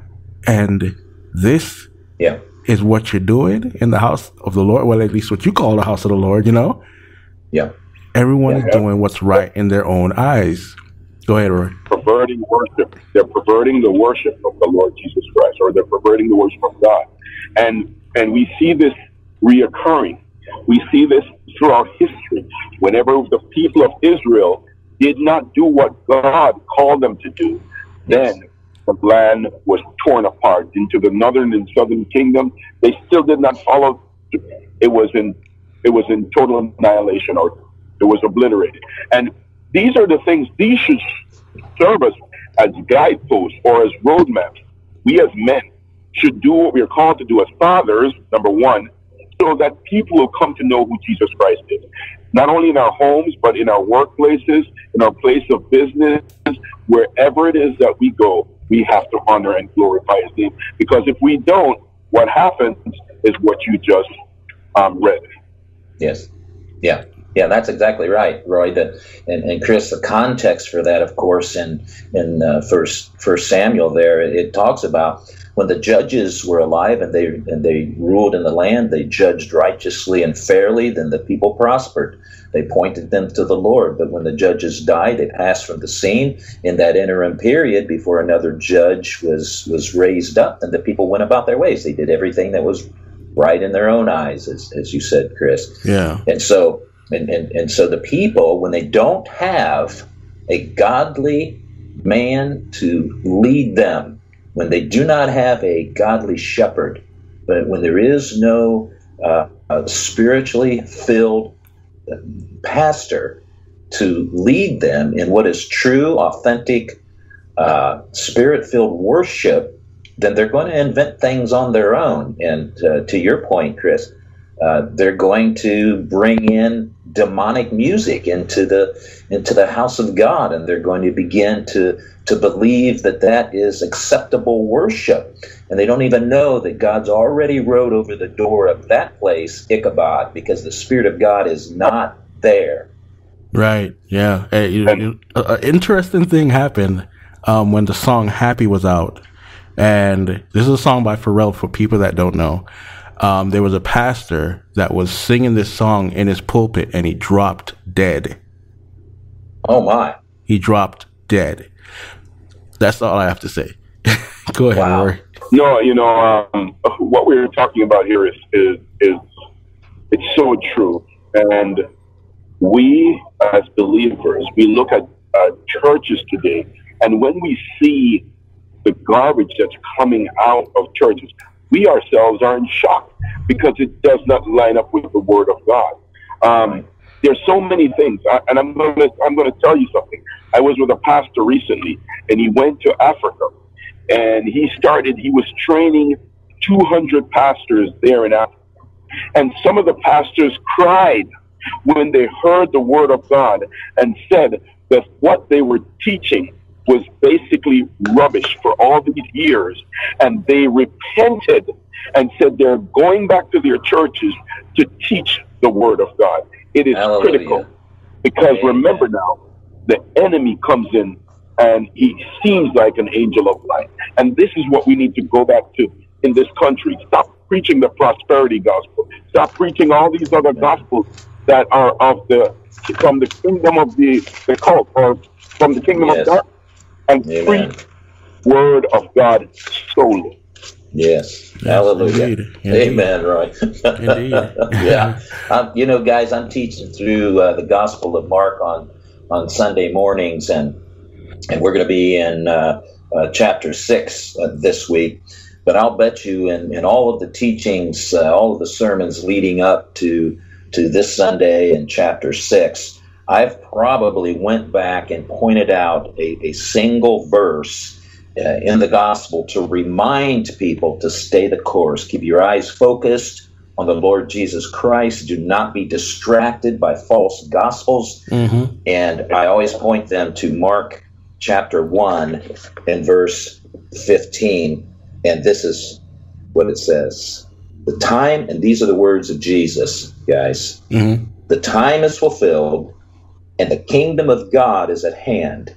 And this yeah. is what you're doing in the house of the Lord. Well, at least what you call the house of the Lord, you know? Yeah. Everyone yeah. is doing what's right in their own eyes. Go ahead, Roy. Perverting worship. They're perverting the worship of the Lord Jesus Christ, or they're perverting the worship of God. And and we see this reoccurring. We see this throughout history. Whenever the people of Israel did not do what God called them to do, then the land was torn apart into the northern and southern kingdom. They still did not follow. It was in it was in total annihilation, or it was obliterated. And these are the things, these should serve us as guideposts or as roadmaps. We as men should do what we are called to do as fathers, number one, so that people will come to know who Jesus Christ is. Not only in our homes, but in our workplaces, in our place of business, wherever it is that we go, we have to honor and glorify his name. Because if we don't, what happens is what you just um, read. Yes. Yeah. Yeah, that's exactly right, Roy. The, and, and Chris, the context for that, of course, in in uh, First First Samuel, there it talks about when the judges were alive and they and they ruled in the land, they judged righteously and fairly. Then the people prospered. They pointed them to the Lord. But when the judges died, they passed from the scene. In that interim period, before another judge was was raised up, and the people went about their ways. They did everything that was right in their own eyes, as as you said, Chris. Yeah, and so. And, and and so the people, when they don't have a godly man to lead them, when they do not have a godly shepherd, but when there is no uh, uh, spiritually filled pastor to lead them in what is true, authentic, uh, spirit-filled worship, then they're going to invent things on their own. And uh, to your point, Chris, uh, they're going to bring in demonic music into the into the house of God, and they're going to begin to to believe that that is acceptable worship. And they don't even know that God's already wrote over the door of that place, Ichabod, because the Spirit of God is not there. Right. Yeah. Hey, you, you, uh, interesting thing happened um, when the song "Happy" was out, and this is a song by Pharrell. For people that don't know, um, there was a pastor that was singing this song in his pulpit, and he dropped dead. Oh my! He dropped dead. That's all I have to say. Go ahead, wow. Rory. No, you know um, what we were talking about here is is is it's so true, and we as believers, we look at uh, churches today, and when we see the garbage that's coming out of churches, we ourselves are in shock because it does not line up with the Word of God. Um, there's so many things, I, and I'm going to I'm going to tell you something. I was with a pastor recently, and he went to Africa, and he started. He was training two hundred pastors there in Africa, and some of the pastors cried when they heard the Word of God and said that what they were teaching was basically rubbish for all these years, and they repented and said they're going back to their churches to teach the Word of God. It is Hallelujah. critical because Amen. Remember now, the enemy comes in and he seems like an angel of light. And this is what we need to go back to in this country. Stop preaching the prosperity gospel. Stop preaching all these other gospels that are of the from the kingdom of the, the cult or from the kingdom yes. of God, and Amen. preach Word of God solely. Yes. Yes, Hallelujah. indeed. Indeed. Amen, Roy. Indeed. Yeah. Um, you know, guys, I'm teaching through uh, the Gospel of Mark on, on Sunday mornings, and and we're going to be in uh, uh, chapter six uh, this week. But I'll bet you in, in all of the teachings, uh, all of the sermons leading up to to this Sunday in chapter six, I've probably went back and pointed out a, a single verse Uh, in the gospel to remind people to stay the course. Keep your eyes focused on the Lord Jesus Christ. Do not be distracted by false gospels. Mm-hmm. And I always point them to Mark chapter one and verse fifteen. And this is what it says. The time, and these are the words of Jesus, guys. Mm-hmm. The time is fulfilled and the kingdom of God is at hand.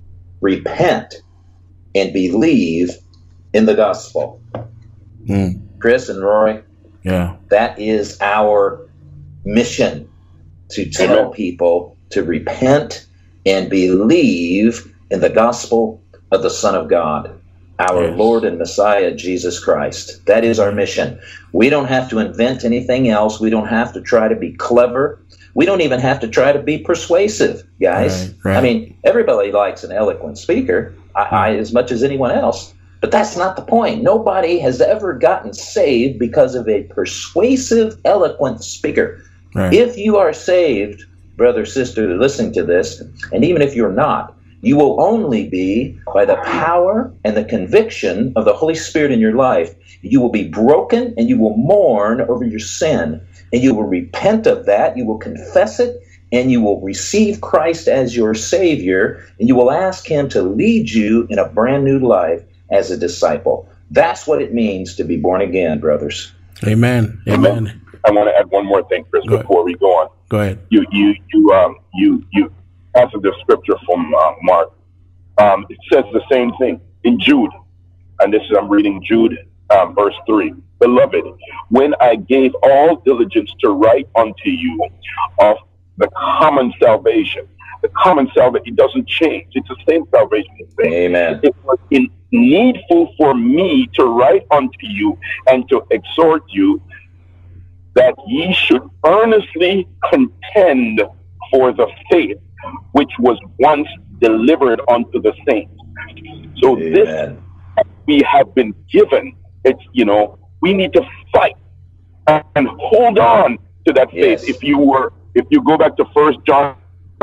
Repent and believe in the gospel. Mm. Chris and Rory, Yeah. that is our mission, to tell Amen. people to repent and believe in the gospel of the Son of God, our Yes. Lord and Messiah, Jesus Christ. That is our mission. We don't have to invent anything else. We don't have to try to be clever. We don't even have to try to be persuasive, guys. Right, right. I mean, everybody likes an eloquent speaker, I, I, as much as anyone else. But that's not the point. Nobody has ever gotten saved because of a persuasive, eloquent speaker. Right. If you are saved, brother, sister, listening to this, and even if you're not, you will only be by the power and the conviction of the Holy Spirit in your life. You will be broken and you will mourn over your sin. And you will repent of that. You will confess it. And you will receive Christ as your Savior. And you will ask Him to lead you in a brand new life as a disciple. That's what it means to be born again, brothers. Amen. Amen. I want to add one more thing, Chris, Go before we go on. Go ahead. You, you, you, um, you, you. Passage of scripture from uh, Mark. Um, it says the same thing in Jude, and this is I'm reading Jude, um, verse three. Beloved, when I gave all diligence to write unto you of the common salvation, the common salvation, it doesn't change. It's the same salvation. Amen. It was in needful for me to write unto you and to exhort you that ye should earnestly contend for the faith which was once delivered unto the saints. So Amen. This we have been given. It's, you know, we need to fight and hold on to that faith. Yes. If you were if you go back to First John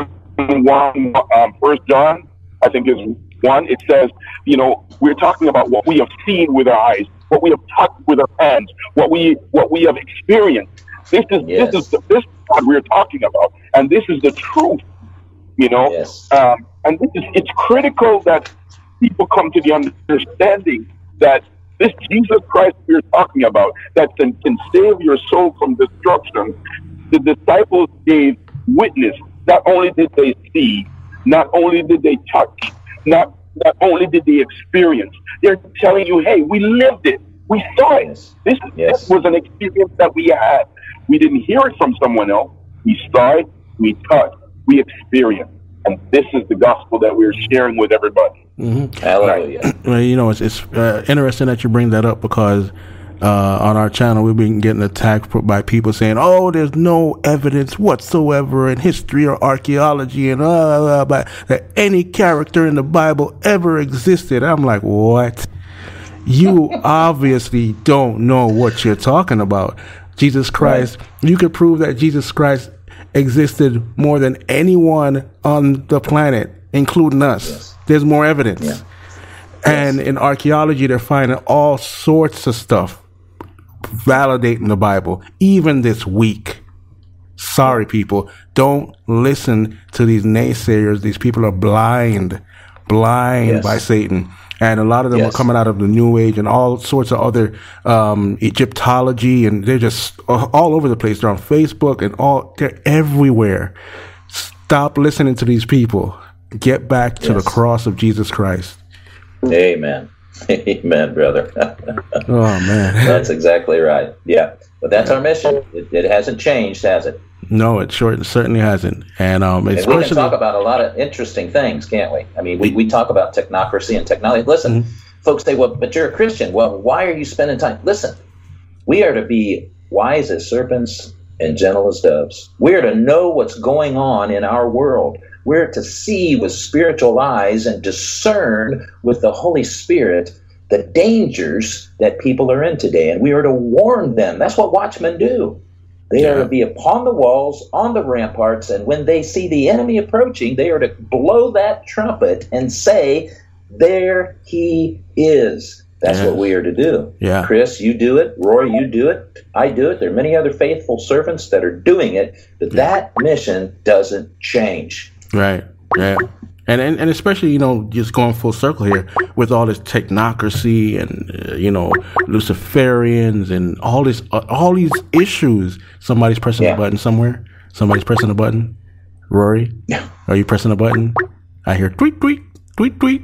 one, um, First John, I think is one. It says, you know, we're talking about what we have seen with our eyes, what we have touched with our hands, what we what we have experienced. This is Yes. this is the, this is what we're talking about, and this is the truth. You know, Yes. um, and this is, it's critical that people come to the understanding that this Jesus Christ we're talking about, that can, can save your soul from destruction. The disciples gave witness. Not only did they see, not only did they touch, not not only did they experience, they're telling you, hey, we lived it. We saw it. Yes. This, Yes. this was an experience that we had. We didn't hear it from someone else. We saw it, we touched, we experienced. And this is the gospel that we're sharing with everybody. Mm-hmm. Hallelujah. Well, you know, it's, it's uh, interesting that you bring that up because uh, on our channel we've been getting attacked by people saying, "Oh, there's no evidence whatsoever in history or archaeology and uh, uh, that any character in the Bible ever existed." I'm like, what? You obviously don't know what you're talking about. Jesus Christ, right. You could prove that Jesus Christ existed more than anyone on the planet, including us. Yes. There's more evidence. Yeah. And Yes. in archaeology, they're finding all sorts of stuff validating the Bible, even this week. Sorry, people. Don't listen to these naysayers. These people are blind, blind Yes. by Satan. And a lot of them Yes. are coming out of the New Age and all sorts of other um, Egyptology, and they're just all over the place. They're on Facebook and all, they're everywhere. Stop listening to these people. Get back to Yes. the cross of Jesus Christ. Amen. Amen, brother. Oh, man. That's exactly right. Yeah. But that's our mission. It, it hasn't changed, has it? No, it sure, certainly hasn't. And um, And we especially, can talk about a lot of interesting things, can't we? I mean, we, we talk about technocracy and technology. Listen, Mm-hmm. folks say, well, but you're a Christian. Well, why are you spending time? Listen, we are to be wise as serpents and gentle as doves. We're to know what's going on in our world. We're to see with spiritual eyes and discern with the Holy Spirit the dangers that people are in today. And we are to warn them. That's what watchmen do. They Yeah. are to be upon the walls, on the ramparts, and when they see the enemy approaching, they are to blow that trumpet and say, there he is. That's Yes. what we are to do. Yeah. Chris, you do it. Roy, you do it. I do it. There are many other faithful servants that are doing it, but that mission doesn't change. right, yeah. And, and and especially, you know, just going full circle here with all this technocracy and, uh, you know, Luciferians and all this, uh, all these issues. Somebody's pressing Yeah. a button somewhere. Somebody's pressing a button. Rory, are you pressing a button? I hear tweet, tweet, tweet, tweet.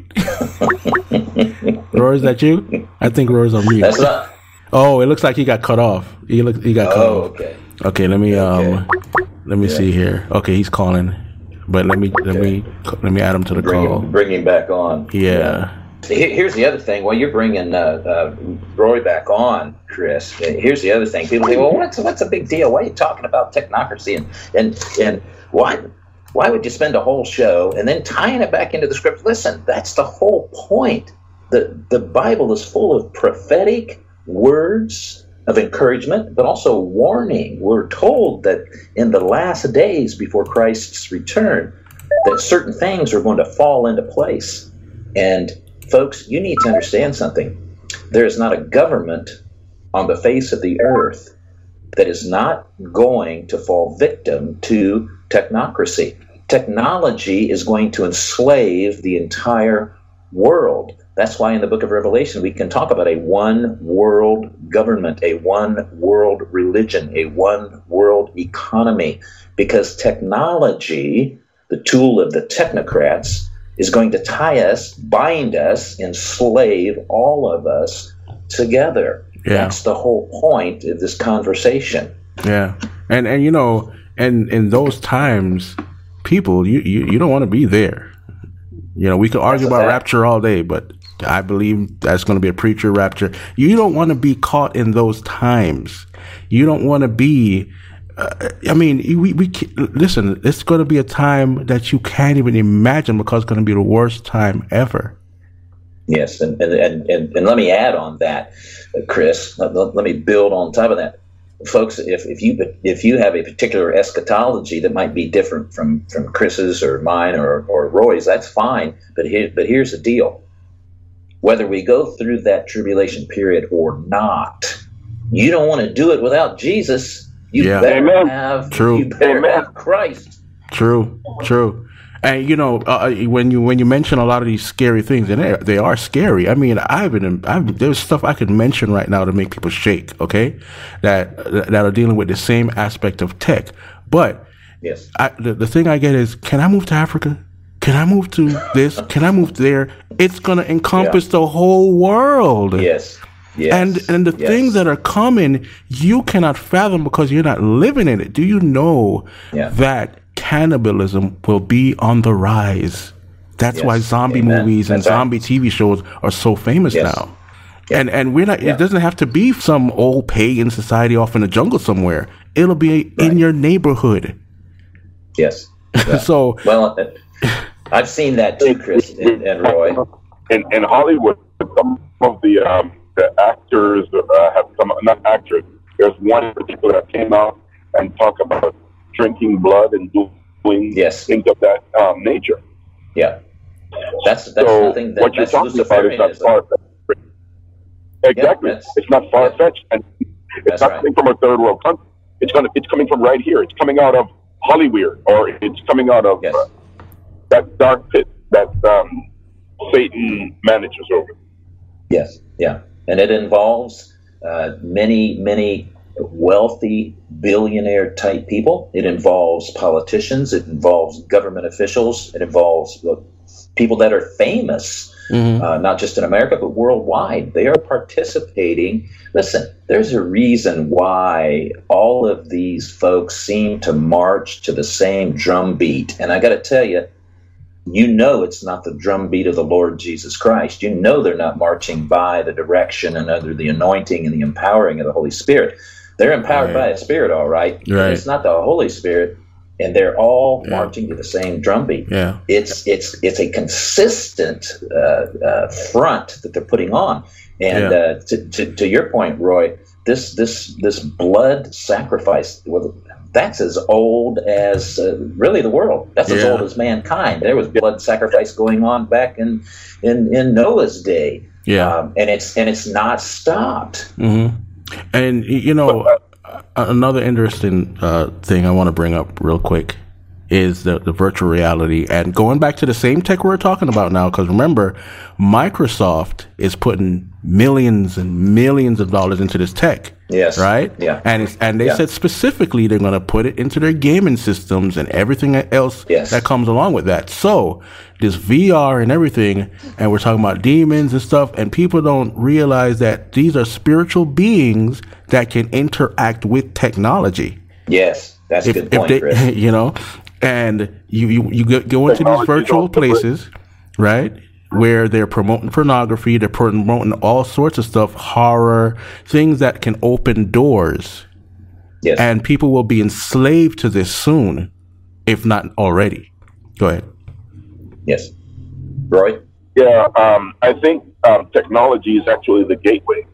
Rory, is that you? I think Rory's on mute. That's not. Oh, it looks like he got cut off. He look, he got cut Oh, off. okay. Okay, let me um, Okay. let me Yeah. see here. Okay, he's calling, but let me let me let me add him to the Bring call. him, bring him back on. Yeah. Here- Here's the other thing. While you're bringing uh, uh, Roy back on, Chris, uh, here's the other thing. People say, well, what's, what's a big deal? Why are you talking about technocracy? And, and, and why, why would you spend a whole show and then tying it back into the script? Listen, that's the whole point. The, the Bible is full of prophetic words of encouragement, but also warning. We're told that in the last days before Christ's return, that certain things are going to fall into place. And folks, you need to understand something. There is not a government on the face of the earth that is not going to fall victim to technocracy. Technology is going to enslave the entire world. That's why in the book of Revelation we can talk about a one world government, a one world religion, a one world economy, because technology, the tool of the technocrats, is going to tie us, bind us, enslave all of us together. Yeah. That's the whole point of this conversation. Yeah. And and you know, and in those times, people, you, you, you don't want to be there. You know, we could argue That's a about fact. rapture all day, but I believe that's going to be a preacher rapture. You don't want to be caught in those times. You don't want to be. Uh, I mean, we we ca- listen. It's going to be a time that you can't even imagine because it's going to be the worst time ever. Yes, and and, and, and, and let me add on that, uh, Chris. Let, let, let me build on top of that. folks, if, if you if you have a particular eschatology that might be different from, from Chris's or mine or, or Roy's, that's fine. But here, but here's the deal: whether we go through that tribulation period or not, you don't want to do it without Jesus. You Yeah. better Amen. have True. You better Amen. have Christ. True, true. And you know, uh, when you when you mention a lot of these scary things, and they, they are scary. I mean, I've been, I've, there's stuff I could mention right now to make people shake. Okay, that that are dealing with the same aspect of tech. But Yes. I, the the thing I get is, can I move to Africa? Can I move to this? Can I move there? It's gonna encompass Yeah. the whole world. Yes. Yes. And and the Yes. things that are coming, you cannot fathom because you're not living in it. Do you know Yeah. that cannibalism will be on the rise? That's Yes. why zombie Amen. movies and That's right. zombie T V shows are so famous Yes. now. And and we're not. Yeah. It doesn't have to be some old pagan society off in the jungle somewhere. It'll be in your neighborhood. Yes. Yeah. So Well, uh, I've seen that too, Chris and, and Roy. In, in Hollywood, some of the um, the actors uh, have some, not actors. There's one in particular that came out and talked about drinking blood and doing Yes. things of that um, nature. Yeah. That's that's so nothing that what you're that's talking about is not Luciferianism. far fetched. Exactly, that's- it's not far fetched, and it's That's not right. coming from a third world country. It's gonna, it's coming from right here. It's coming out of Hollywood, or it's coming out of Yes. uh, that dark pit that um, Satan manages over. Yes, yeah, and it involves uh, many, many wealthy billionaire type people. It involves politicians. It involves government officials. It involves uh, people that are famous, uh, not just in America but worldwide. They are participating. Listen, there's a reason why all of these folks seem to march to the same drum beat, and I got to tell you. You know it's not the drumbeat of the Lord Jesus Christ. You know they're not marching by the direction and under the anointing and the empowering of the Holy Spirit. They're empowered Right. by a spirit, all right. But Right. it's not the Holy Spirit, and they're all marching to the same drumbeat. yeah, It's it's it's a consistent uh, uh, front that they're putting on. And Yeah. uh, to, to to your point, Roy, this this this blood sacrifice. Well, that's as old as uh, really the world. That's as Yeah. old as mankind. There was blood sacrifice going on back in in, in Noah's day. yeah. Um, and it's and it's not stopped. hmm And y- you know, a- another interesting uh, thing I want to bring up real quick is the, the virtual reality, and going back to the same tech we're talking about now. Because remember, Microsoft is putting millions and millions of dollars into this tech. Yes. Right. Yeah. And it's, and they Yeah. said specifically they're going to put it into their gaming systems and everything else Yes. that comes along with that. So this V R and everything, and we're talking about demons and stuff, and people don't realize that these are spiritual beings that can interact with technology. Yes, that's a If, good if point, they, Chris. you know, and you, you, you go, go into these Technology virtual also brings- places, right? Where they're promoting pornography, they're promoting all sorts of stuff, horror, things that can open doors. Yes. And people will be enslaved to this soon, if not already. Go ahead. Yes. Roy? Yeah, um, I think um, technology is actually the gateway.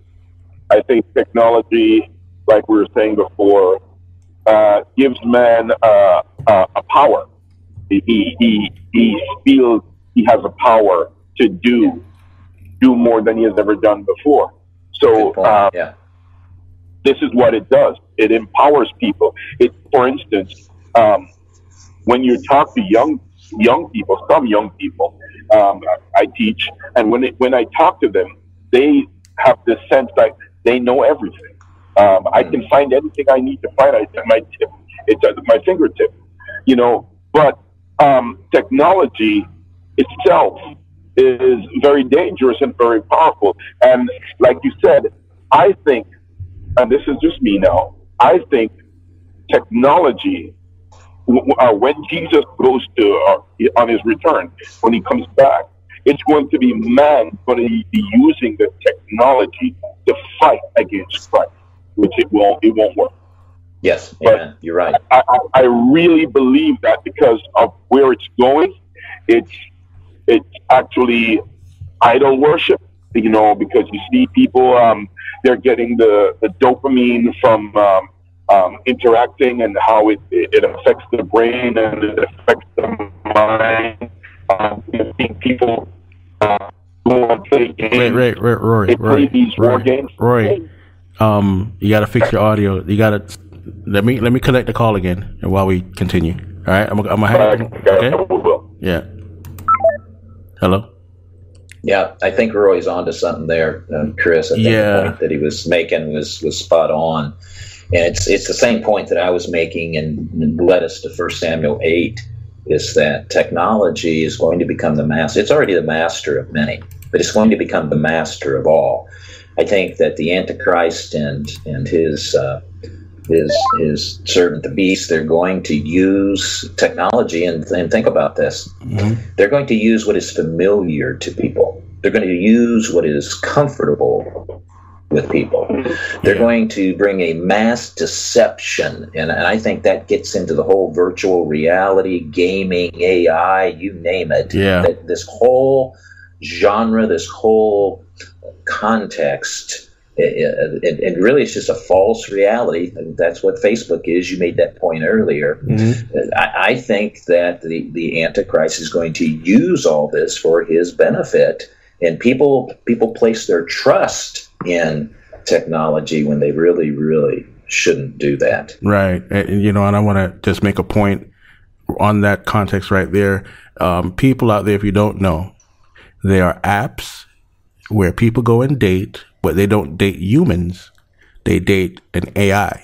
I think technology, like we were saying before, uh, gives man uh, uh, a power. He, he he feels he has a power to do do more than he has ever done before. So Good point. um, Yeah. this is what it does. It empowers people. It, for instance, um, when you talk to young young people, some young people, um, I teach, and when it, when I talk to them, they have this sense that they know everything. Um, I can find anything I need to find. It's at my tip. It's at my fingertip. You know, but um, technology itself is very dangerous and very powerful. And like you said, I think, and this is just me now, I think technology, w- uh, when Jesus goes to, uh, on his return, when he comes back, it's going to be man going to be using the technology to fight against Christ, which it won't, it won't work. Yes. But Amen. You're right. I, I I really believe that because of where it's going, it's it's actually idol worship, You know, because you see people, um, they're getting the, the dopamine from um, um, interacting and how it, it affects the brain and it affects the mind. Um, you see people uh, go and play games. Wait, wait, wait, Rory, they play Rory, these Rory, war games. Rory, um, you got to fix your audio. You got to let me let me connect the call again, and while we continue. All right, I'm gonna I'm gonna have okay. Yeah. Hello. Yeah, I think Roy's onto something there, uh, Chris. I think Yeah. the point that he was making was, was spot on, and it's it's the same point that I was making, and, and led us to First Samuel eight. Is that technology is going to become the master? It's already the master of many, but it's going to become the master of all. I think that the Antichrist and and his uh, his his servant, the beast, they're going to use technology, and, and think about this. Mm-hmm. They're going to use what is familiar to people. They're going to use what is comfortable with people. They're Yeah. going to bring a mass deception, and, and I think that gets into the whole virtual reality, gaming, A I, you name it. Yeah. That this whole genre, this whole context, it, it, it really is just a false reality. And that's what Facebook is. You made that point earlier. Mm-hmm. I, I think that the, the Antichrist is going to use all this for his benefit, and people people place their trust in technology when they really, really shouldn't do that. Right. And, you know, and I want to just make a point on that context right there. Um, people out there, if you don't know, there are apps where people go and date, but they don't date humans. They date an A I.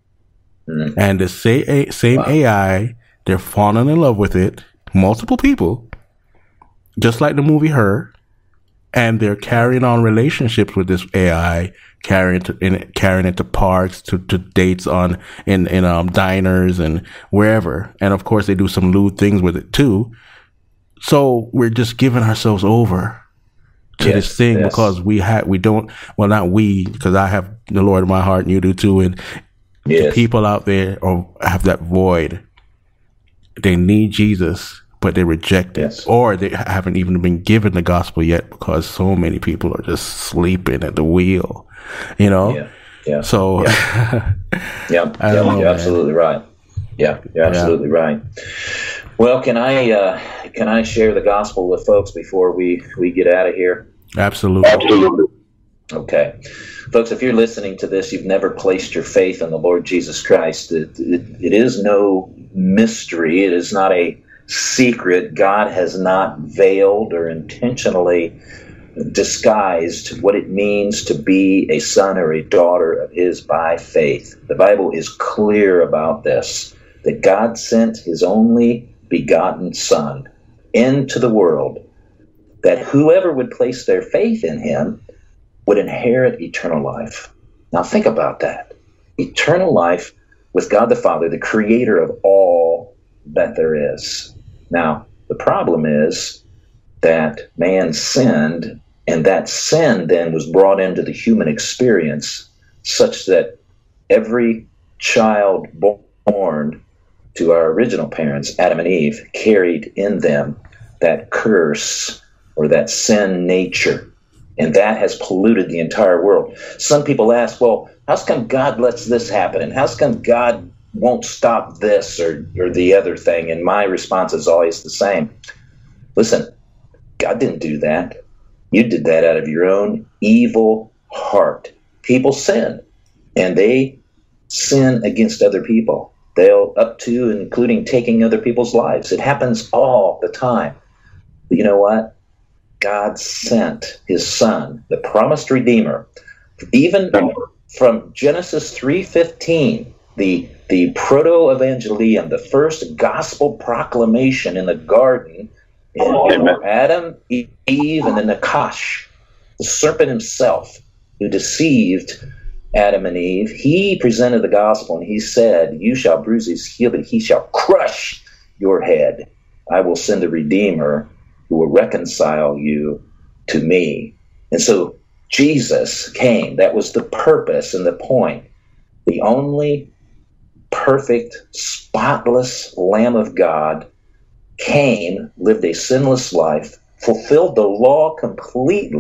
Mm. And the same, same wow. A I, they're falling in love with it, multiple people, just like the movie Her, and they're carrying on relationships with this A I, carrying to, in, carrying it to parks, to, to dates on in in um diners and wherever. And of course, they do some lewd things with it too. So we're just giving ourselves over to yes, this thing yes. because we have we don't well not we because I have the Lord in my heart and you do too, and yes. the people out there or have that void. They need Jesus, but they reject it, yes. or they haven't even been given the gospel yet because so many people are just sleeping at the wheel, you know? Yeah. yeah. So, yeah, yeah, yeah know, you're man. absolutely right. Yeah, you're absolutely yeah. right. Well, can I uh, can I share the gospel with folks before we, we get out of here? Absolutely. Absolutely. Okay. Folks, if you're listening to this, you've never placed your faith in the Lord Jesus Christ. It, it, it is no mystery. It is not a secret. God has not veiled or intentionally disguised what it means to be a son or a daughter of his by faith. The Bible is clear about this, that God sent his only begotten Son into the world, that whoever would place their faith in him would inherit eternal life. Now think about that. Eternal life with God the Father, the creator of all that there is. Now, the problem is that man sinned, and that sin then was brought into the human experience such that every child born to our original parents, Adam and Eve, carried in them that curse or that sin nature, and that has polluted the entire world. Some people ask, well, how come God lets this happen, and how come God won't stop this or, or the other thing? And my response is always the same. Listen, God didn't do that. You did that out of your own evil heart. People sin, and they sin against other people. They'll up to and including taking other people's lives. It happens all the time. But you know what? God sent his Son, the promised Redeemer, even from Genesis three fifteen, the the proto-evangelium, the first gospel proclamation in the garden, in Adam, Eve, and the Nakash, the serpent himself who deceived Adam and Eve. He presented the gospel, and he said, you shall bruise his heel, but he shall crush your head. I will send a Redeemer who will reconcile you to me. And so Jesus came. That was the purpose and the point. The only perfect, spotless Lamb of God came, lived a sinless life, fulfilled the law completely,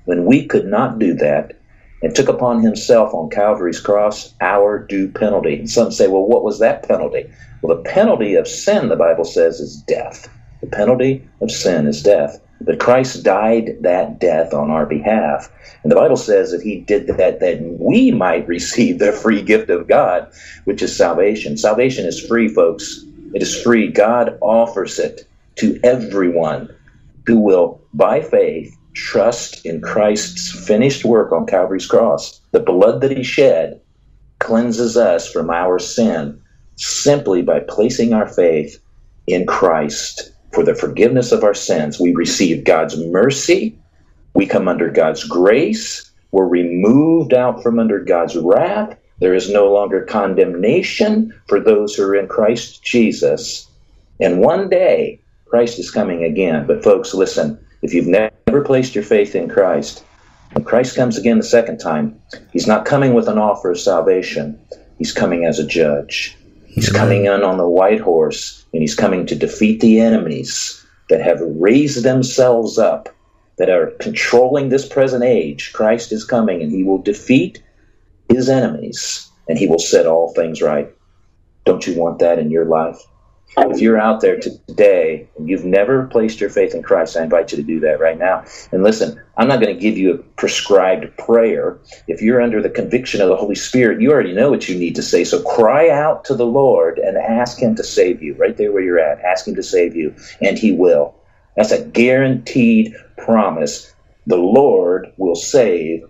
when we could not do that, and took upon himself on Calvary's cross our due penalty. And some say, well, what was that penalty? Well, the penalty of sin, the Bible says, is death. The penalty of sin is death. But Christ died that death on our behalf. And the Bible says that he did that that we might receive the free gift of God, which is salvation. Salvation is free, folks. It is free. God offers it to everyone who will, by faith, trust in Christ's finished work on Calvary's cross. The blood that he shed cleanses us from our sin simply by placing our faith in Christ for the forgiveness of our sins. We receive God's mercy. We come under God's grace. We're removed out from under God's wrath. There is no longer condemnation for those who are in Christ Jesus. And one day, Christ is coming again. But folks, listen, if you've never placed your faith in Christ, when Christ comes again the second time, he's not coming with an offer of salvation. He's coming as a judge. He's Amen. Coming in on the white horse, and he's coming to defeat the enemies that have raised themselves up, that are controlling this present age. Christ is coming, and he will defeat his enemies, and he will set all things right. Don't you want that in your life? If you're out there today and you've never placed your faith in Christ, I invite you to do that right now. And listen, I'm not going to give you a prescribed prayer. If you're under the conviction of the Holy Spirit, you already know what you need to say. So cry out to the Lord and ask him to save you. Right there where you're at, ask him to save you, and he will. That's a guaranteed promise. The Lord will save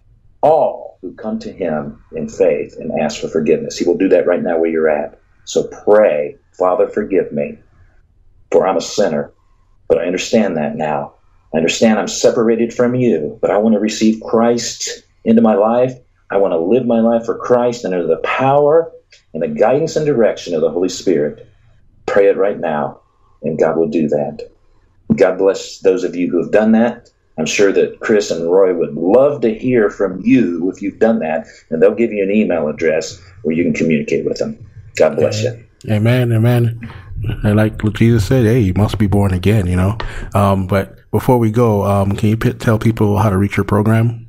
all who come to him in faith and ask for forgiveness. He will do that right now where you're at. So pray, Father, forgive me, for I'm a sinner. But I understand that now. I understand I'm separated from you, but I want to receive Christ into my life. I want to live my life for Christ and under the power and the guidance and direction of the Holy Spirit. Pray it right now, and God will do that. God bless those of you who have done that. I'm sure that Chris and Roy would love to hear from you if you've done that, and they'll give you an email address where you can communicate with them. God bless you. Amen, amen. And like Jesus said, hey, you must be born again, you know. Um, but before we go, um, can you p- tell people how to reach your program?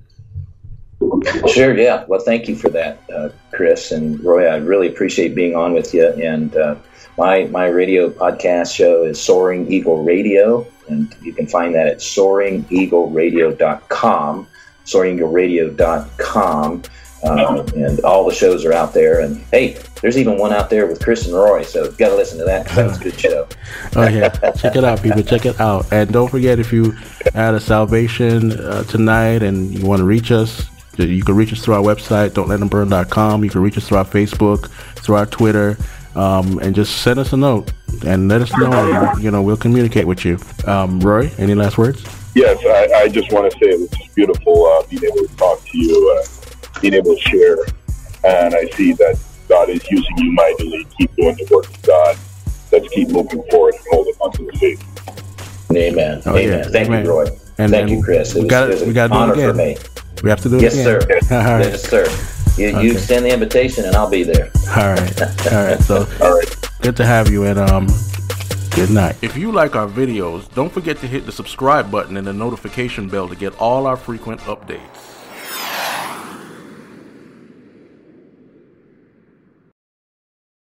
Sure, yeah. Well, thank you for that, uh, Chris and Roy. I really appreciate being on with you. And uh, my my radio podcast show is Soaring Eagle Radio, and you can find that at soaring eagle radio dot com, soaring eagle radio dot com. Uh, and all the shows are out there. And hey, there's even one out there with Chris and Roy, so you've got to listen to that. That was a good show. Oh yeah, check it out, people. Check it out. And don't forget, if you had a salvation uh, tonight and you want to reach us, you can reach us through our website, don't let them burn dot com. You can reach us through our Facebook, through our Twitter, um, and just send us a note and let us know. You know, we'll communicate with you. Um, Roy, any last words? Yes, I, I just want to say it was just beautiful uh, being able to talk to you, uh, being able to share, and I see that God is using you mightily. Keep doing the work of God. Let's keep moving forward and holding on to the faith. Amen. Oh, Amen. yeah. Thank Amen. you, Roy. And, Thank and you, Chris. It we was, got it was we an got to honor do it for again. me. We have to do it yes, again. Sir. All right. Yes, sir. You, Okay. you send the invitation, and I'll be there. All right. All right. So All right. good to have you, and um, good night. If you like our videos, don't forget to hit the subscribe button and the notification bell to get all our frequent updates.